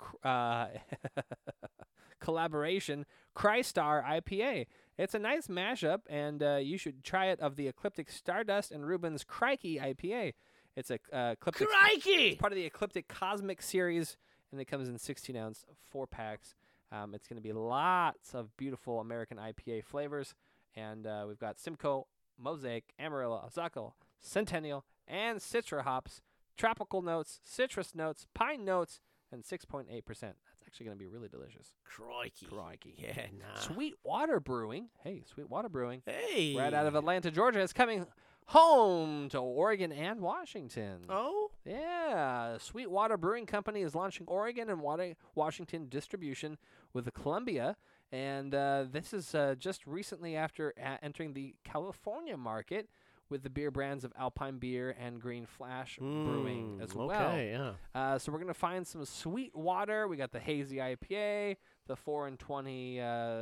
collaboration, Crystar IPA. It's a nice mashup, and you should try it of the Ecliptic Stardust and Reuben's Crikey IPA. It's a Ecliptic. Crikey! It's part of the Ecliptic Cosmic series, and it comes in 16-ounce 4-packs. It's going to be lots of beautiful American IPA flavors, and we've got Simcoe, Mosaic, Amarillo, Azaka, Centennial, and Citra hops, tropical notes, citrus notes, pine notes, and 6.8%. That's actually going to be really delicious. Crikey. Yeah, nah. Sweetwater Brewing. Hey, Sweetwater Brewing. Hey. Right out of Atlanta, Georgia. It's coming home to Oregon and Washington. Oh? Yeah. Sweetwater Brewing Company is launching Oregon and Washington distribution with Columbia. And this is just recently after entering the California market with the beer brands of Alpine Beer and Green Flash Brewing as well. Okay, yeah. So we're going to find some Sweetwater. We got the Hazy IPA, the 4 and 20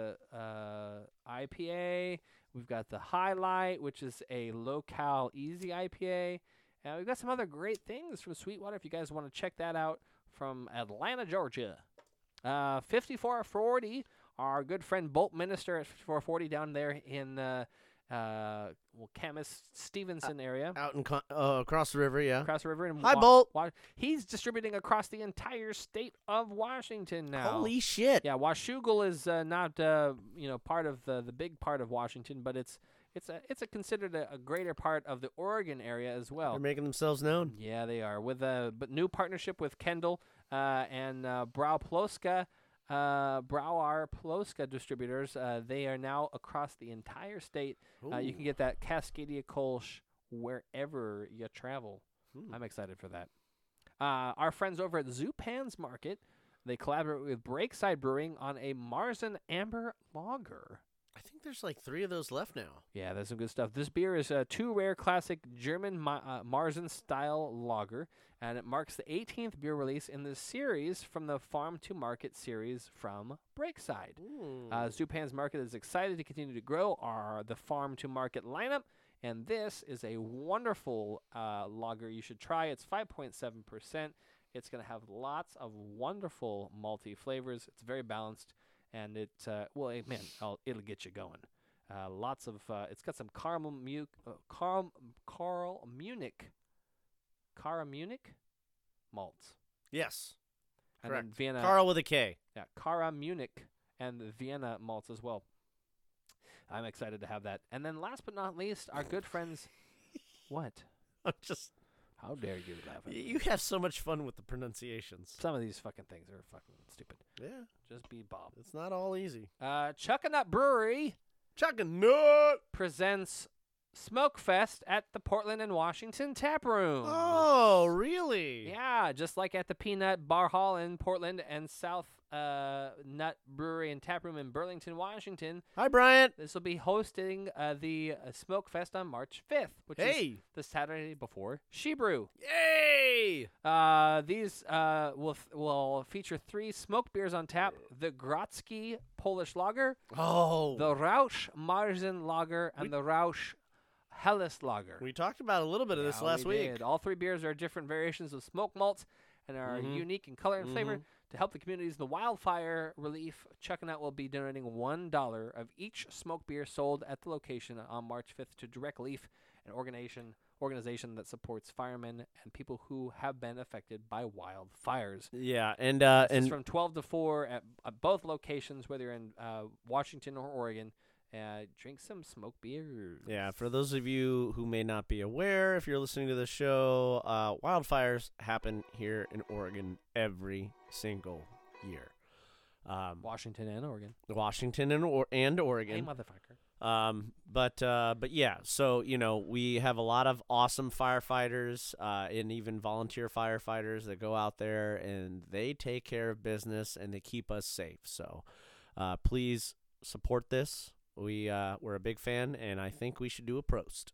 IPA. We've got the Highlight, which is a low-cal easy IPA. And we've got some other great things from Sweetwater if you guys want to check that out from Atlanta, Georgia. 5440, our good friend Bolt Minister at 5440 down there in Camas Stevenson area. Out in across the river, yeah. Across the river. In Hi, Bolt. He's distributing across the entire state of Washington now. Holy shit. Yeah, Washougal is not part of the big part of Washington, but it's considered a greater part of the Oregon area as well. They're making themselves known. Yeah, they are. With but new partnership with Kendall and Brauar Ploska distributors. They are now across the entire state. You can get that Cascadia Kolsch wherever you travel. I'm excited for that. Our friends over at Zupan's Market, they collaborate with Breakside Brewing on a Marzen Amber Lager. I think there's like 3 of those left now. Yeah, there's some good stuff. This beer is a 2 rare classic German Marzen-style lager, and it marks the 18th beer release in the series from the Farm to Market series from Breakside. Zupan's Market is excited to continue to grow the Farm to Market lineup, and this is a wonderful lager you should try. It's 5.7%. It's going to have lots of wonderful malty flavors. It's very balanced, and it'll get you going. Lots of it's got some Carl Munich malts. Yes. And correct. then Vienna. Carl with a K. Yeah, Cara Munich and the Vienna malts as well. I'm excited to have that. And then last but not least, our good friends. What? I'm just. How dare you laugh at me? You have so much fun with the pronunciations. Some of these fucking things are fucking stupid. Yeah. Just be Bob. It's not all easy. Chuckanut Brewery. Chuckanut presents Smoke Fest at the Portland and Washington Tap Room. Oh, really? Yeah, just like at the Peanut Bar Hall in Portland and South Nut Brewery and Tap Room in Burlington, Washington. Hi, Bryant. This will be hosting the Smoke Fest on March 5th, which is the Saturday before Shebrew. Yay! These will feature 3 smoke beers on tap: the Grodzki Polish Lager, the Rausch Marzen Lager, and the Rausch Helles Lager. We talked about a little bit of this last week. Did. All 3 beers are different variations of smoke malts and are unique in color and flavor. To help the communities in the wildfire relief, Chuckanut will be donating $1 of each smoke beer sold at the location on March 5th to Direct Relief, an organization that supports firemen and people who have been affected by wildfires. Yeah, and it's from 12 to 4 at both locations, whether you're in Washington or Oregon. Drink some smoke beers. Yeah, for those of you who may not be aware, if you're listening to the show, wildfires happen here in Oregon every single year. Washington and Oregon. Washington and Oregon. Hey, motherfucker. But yeah, so, we have a lot of awesome firefighters and even volunteer firefighters that go out there and they take care of business and they keep us safe. So please support this. We're a big fan, and I think we should do a prost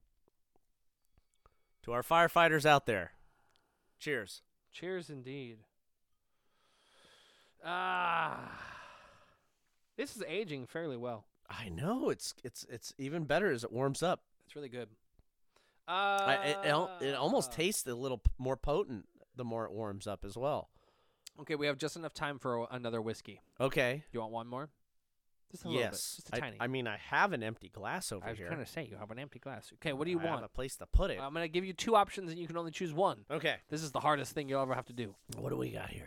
to our firefighters out there. Cheers. Cheers, indeed. This is aging fairly well. I know it's even better as it warms up. It's really good. It almost tastes a little more potent the more it warms up as well. Okay, we have just enough time for another whiskey. Okay. You want one more? Just a little bit. Just a tiny. I mean, I have an empty glass over here. I was trying to say, you have an empty glass. Okay, what do you I want? have a place to put it. I'm going to give you 2 options, and you can only choose one. Okay. This is the hardest thing you'll ever have to do. What do we got here?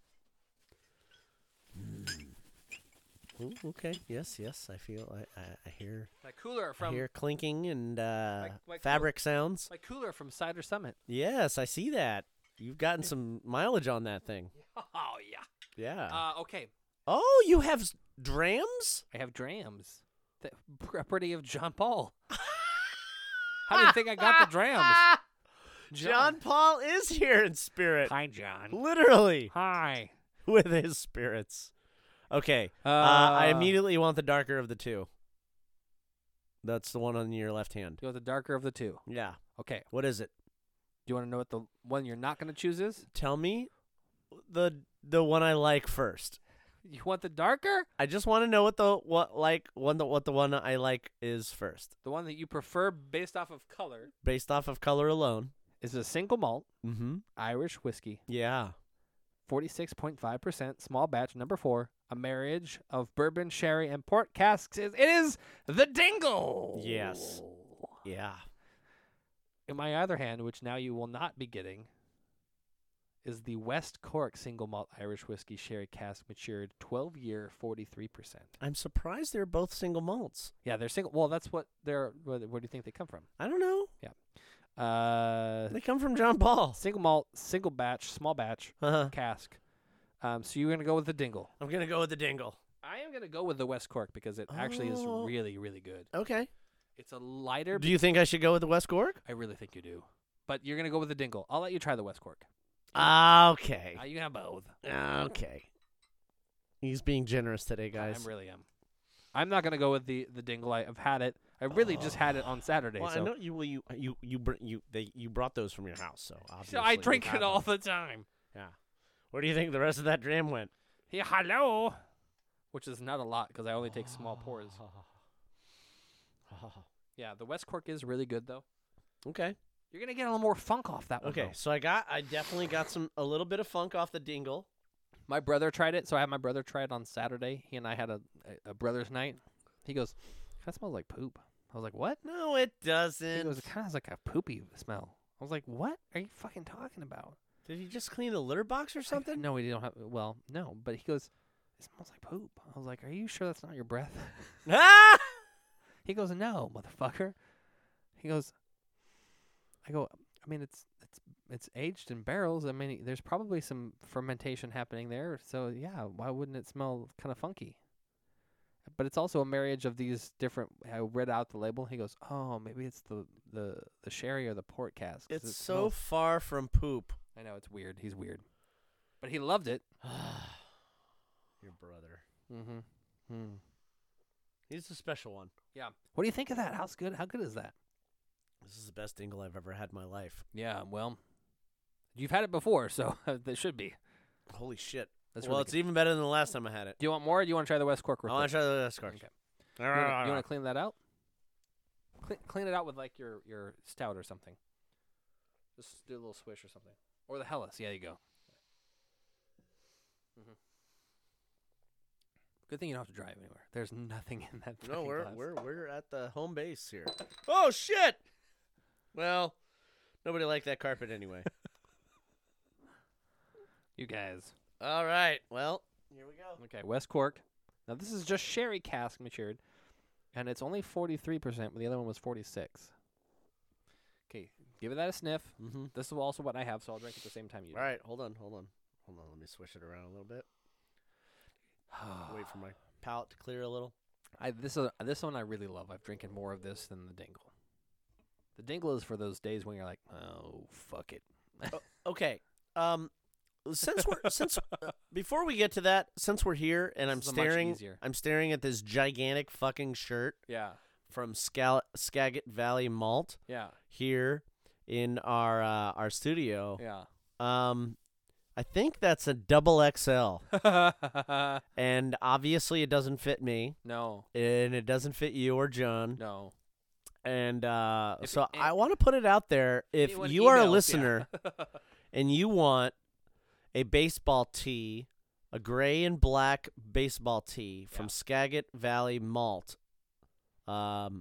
Ooh, okay. Yes. I feel. I hear. My cooler from. I hear clinking and my fabric sounds. My cooler from Cider Summit. Yes, I see that. You've gotten some mileage on that thing. Oh yeah. Yeah. Okay. Oh, you have drams? I have drams. The property of John Paul. How do you think I got the drams? John Paul is here in spirit. Hi, John. Literally. Hi. With his spirits. Okay. I immediately want the darker of the 2. That's the one on your left hand. You want the darker of the 2? Yeah. Okay. What is it? Do you want to know what the one you're not going to choose is? Tell me the one I like first. You want the darker? I just want to know what the one I like is first. The one that you prefer based off of color. Based off of color alone. Is a single malt Irish whiskey. Yeah. 46.5%, small batch, number 4. A marriage of bourbon, sherry, and port casks. It is the Dingle. Yes. Yeah. In my other hand, which now you will not be getting, is the West Cork single malt Irish whiskey sherry cask matured 12-year, 43%. I'm surprised they're both single malts. Yeah, they're single. Well, that's what they're. Where do you think they come from? I don't know. Yeah. They come from John Paul. Single malt, single batch, small batch, cask. So you're going to go with the Dingle. I'm going to go with the Dingle. I am going to go with the West Cork because it actually is really, really good. Okay. It's a lighter. Do you think I should go with the West Cork? I really think you do. But you're going to go with the Dingle. I'll let you try the West Cork. Okay. You can have both. Okay. He's being generous today, guys. I really am. I'm not gonna go with the dingle. I've had it. I really just had it on Saturday. Well, so I know you brought those from your house, so obviously I you drink have it all them. the time. Yeah. Where do you think the rest of that dram went? Yeah, hello. Which is not a lot because I only take small pours. Yeah, the West Cork is really good though. Okay. You're gonna get a little more funk off that one. Okay, though. so I definitely got a little bit of funk off the dingle. My brother tried it, so I had my brother try it on Saturday. He and I had a brother's night. He goes, "That smells like poop." I was like, "What?" No, it doesn't. He goes, "It kind of has like a poopy smell." I was like, "What are you fucking talking about?" Did he just clean the litter box or something? No, we don't have. Well, no, but he goes, "It smells like poop." I was like, "Are you sure that's not your breath?" Ah! He goes, "No, motherfucker." He goes, I go, I mean, it's aged in barrels. I mean, there's probably some fermentation happening there. So yeah, why wouldn't it smell kind of funky? But it's also a marriage of these different. I read out the label. He goes, "Oh, maybe it's the sherry or the port cask." It's so far from poop. I know it's weird. He's weird, but he loved it. Your brother. Mm-hmm. He's a special one. Yeah. What do you think of that? How's good? How good is that? This is the best dingle I've ever had in my life. Yeah. Well, you've had it before, so they should be. Holy shit. That's well, really it's good. even better than the last time I had it. Do you want more? Or do you want to try the West Cork? I want to try the West Cork. Okay. You want to clean that out? Clean it out with like your stout or something. Just do a little swish or something. Or the Hellas. Yeah, there you go. Mm-hmm. Good thing you don't have to drive anywhere. There's nothing in that. No, glass. we're at the home base here. Oh shit! Well, nobody liked that carpet anyway. You guys. All right. Well, here we go. Okay, West Cork. Now this is just sherry cask matured, and it's only 43%, but the other one was 46. Okay, give it that a sniff. Mm-hmm. This is also what I have, so I'll drink at the same time you do. All right, hold on. Let me switch it around a little bit. Wait for my palate to clear a little. This one I really love. I've drinking more of this than the dingle. The dingle is for those days when you're like, oh fuck it. Okay. Since before we get to that, since we're here and This is much easier. I'm staring at this gigantic fucking shirt. Yeah. From Skagit Valley Malt. Yeah. Here in our studio. Yeah. I think that's a double XL. And obviously it doesn't fit me. No. And it doesn't fit you or John. No. And so I want to put it out there. If anyone you are a emails, listener and you want a baseball tee, a gray and black baseball tee from Skagit Valley Malt, let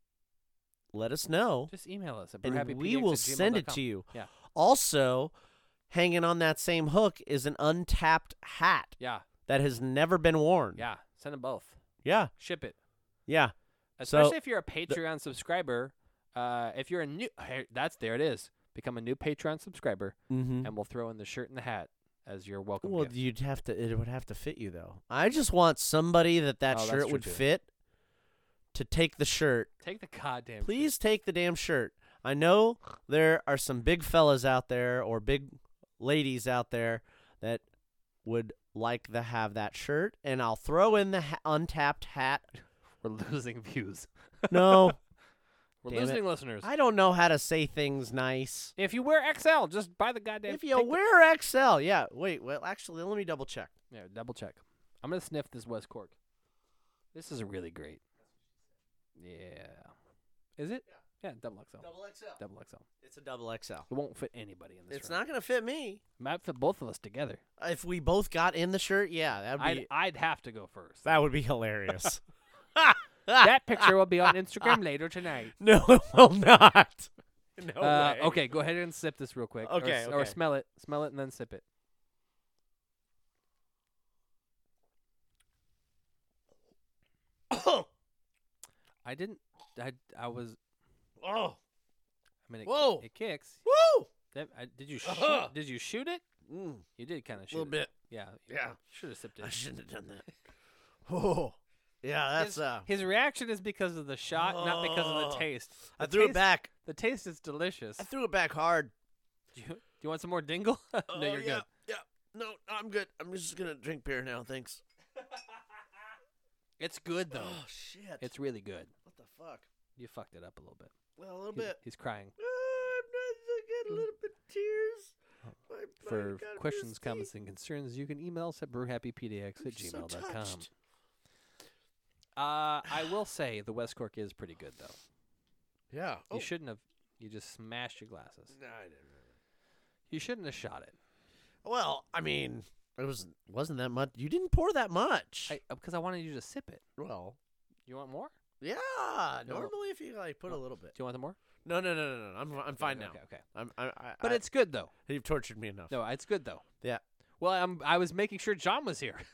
us know. Just email us at and we will send it to you. Yeah. Also, hanging on that same hook is an untapped hat. Yeah. That has never been worn. Yeah. Send them both. Yeah. Ship it. Yeah. Especially if you're a Patreon subscriber. If you're a new, there it is. Become a new Patreon subscriber, and we'll throw in the shirt and the hat as your welcome Well, gift. it would have to fit you though. I just want somebody that that's shirt true would too. fit to take the shirt. Take the goddamn. Please take the damn shirt. I know there are some big fellas out there or big ladies out there that would like to have that shirt, and I'll throw in the untapped hat. We're losing views. No. We're Damn losing it. listeners. I don't know how to say things nice. If you wear XL, just buy the goddamn. If you wear XL, yeah. Wait, well, actually, let me double check. Yeah, double check. I'm gonna sniff this West Cork. This is really great. Yeah. Is it? Yeah, double XL. Double XL. Double XL. It's a double XL. It won't fit anybody in this. It's not gonna fit me. Might fit both of us together. If we both got in the shirt, yeah, that'd be. I'd have to go first. That would be hilarious. That picture will be on Instagram later tonight. No, it will not. No way. Okay, go ahead and sip this real quick. Okay, Or smell it. Smell it and then sip it. I didn't. I was. Oh. I mean, Whoa. It kicks. Woo! Did you shoot? Did you shoot it? You did kind of shoot. A little bit. Yeah. Yeah. Should have sipped it. I shouldn't have done that. Oh. Yeah, that's his reaction is because of the shot, not because of the taste. I threw it back. The taste is delicious. I threw it back hard. Do you want some more dingle? No, you're good. Yeah. No, I'm good. I'm just gonna drink beer now. Thanks. It's good though. Oh shit! It's really good. What the fuck? You fucked it up a little bit. Well, a little bit. He's crying. I get a little bit of tears. For questions, comments, and concerns, you can email us at brewhappypdx@gmail.com. touched. I will say the West Cork is pretty good though. Yeah. You shouldn't have. You just smashed your glasses. No, I didn't. You shouldn't have shot it. Well, I mean, it wasn't that much. You didn't pour that much. Because I wanted you to sip it. Well, you want more? Yeah. No. Normally, if you put a little bit. Do you want more? No. I'm fine now. Okay. But it's good though. You've tortured me enough. No, it's good though. Yeah. Well, I was making sure John was here.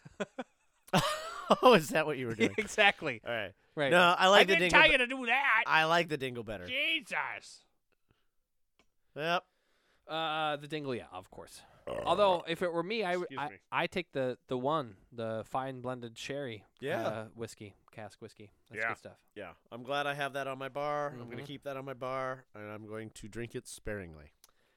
Oh, is that what you were doing? Exactly. All right. Right. No, I like the didn't dingle. tell you to do that. I like the dingle better. Jesus. Yep. The dingle, yeah, of course. Although, if it were me, I take the fine blended sherry whiskey, cask whiskey. That's good stuff. Yeah. I'm glad I have that on my bar. I'm going to keep that on my bar, and I'm going to drink it sparingly.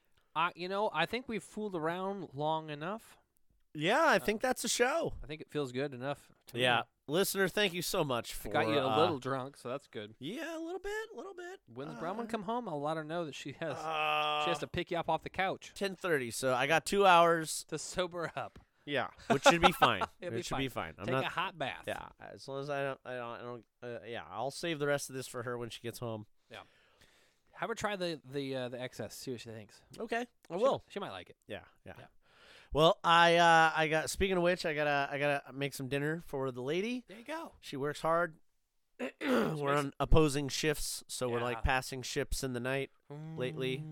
I think we've fooled around long enough. Yeah, I think that's a show. I think it feels good enough. To Yeah. me. Listener, thank you so much for... Got you a little drunk, so that's good. Yeah, a little bit. When Bronwyn come home, I'll let her know that she has to pick you up off the couch. 10:30, so I got 2 hours. To sober up. Yeah, which should be fine. It should be fine. Take a hot bath. Yeah, as long as I don't yeah, I'll save the rest of this for her when she gets home. Yeah. Have her try the excess, see what she thinks. Okay, I will. She might like it. Yeah. Well, I got. Speaking of which, I gotta make some dinner for the lady. There you go. She works hard. We're on opposing shifts, so we're like Yeah. passing ships in the night lately.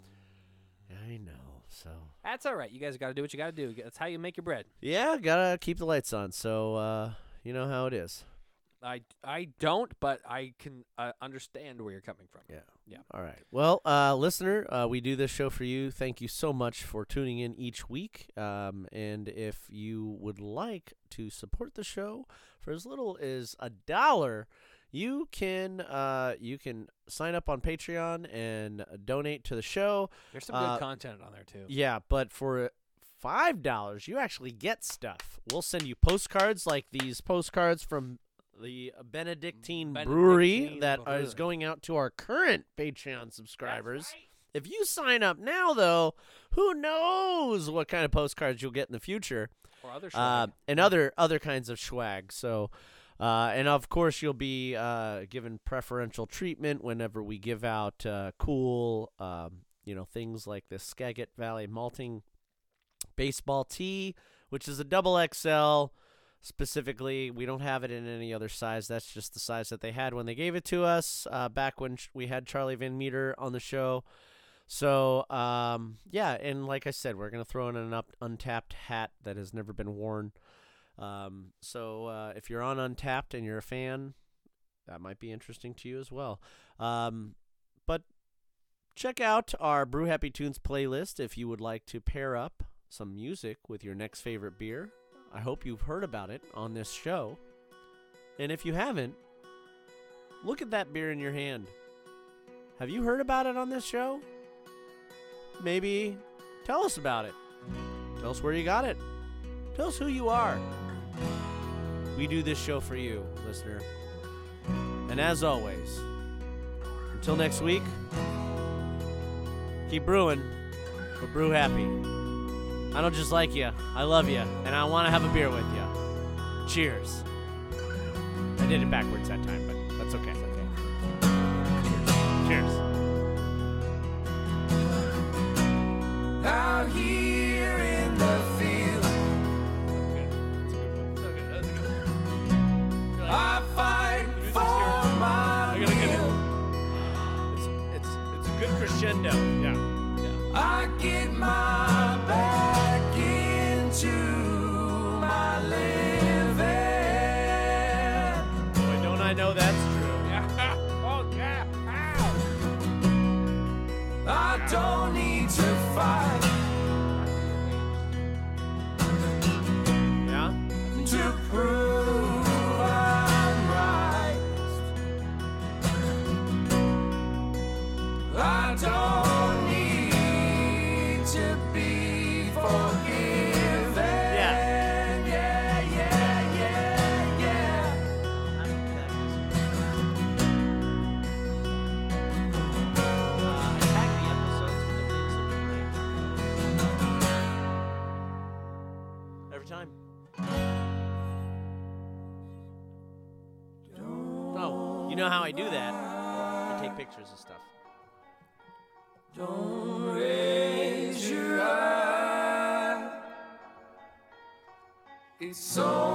I know. So That's all right. You guys got to do what you got to do. That's how you make your bread. yeah, gotta keep the lights on. So you know how it is. I don't, but I can understand where you're coming from. Yeah. Yeah. All right. Well, listener, we do this show for you. Thank you so much for tuning in each week. And if you would like to support the show for as little as $1, you can sign up on Patreon and donate to the show. There's some good content on there too. Yeah, but for $5, you actually get stuff. We'll send you postcards like these postcards from the Benedictine Brewery that is going out to our current Patreon subscribers. Right. If you sign up now, though, who knows what kind of postcards you'll get in the future. Or other swag. And other kinds of swag. So, and of course, you'll be given preferential treatment whenever we give out cool, things like the Skagit Valley Malting baseball tee, which is a double XL. Specifically, we don't have it in any other size. That's just the size that they had when they gave it to us back when we had Charlie Van Meter on the show. So, and like I said, we're going to throw in an Untapped hat that has never been worn. So if you're on Untapped and you're a fan, that might be interesting to you as well. But check out our Brew Happy Tunes playlist if you would like to pair up some music with your next favorite beer. I hope you've heard about it on this show. And if you haven't, look at that beer in your hand. Have you heard about it on this show? Maybe tell us about it. Tell us where you got it. Tell us who you are. We do this show for you, listener. And as always, until next week, keep brewing, but brew happy. I don't just like you, I love you, and I want to have a beer with you. Cheers. I did it backwards that time, but that's okay. Cheers. Out here in the field, I fight for my meal. It's a good crescendo. Yeah. I get my back into my living. Boy, don't I know that's true. Yeah. Oh, yeah. Ow. I don't need to fight. Yeah? To prove I'm right. I don't need to be forgiven. Yeah. Yeah. You know how I do that? I take pictures of stuff. Don't raise your eye. It's so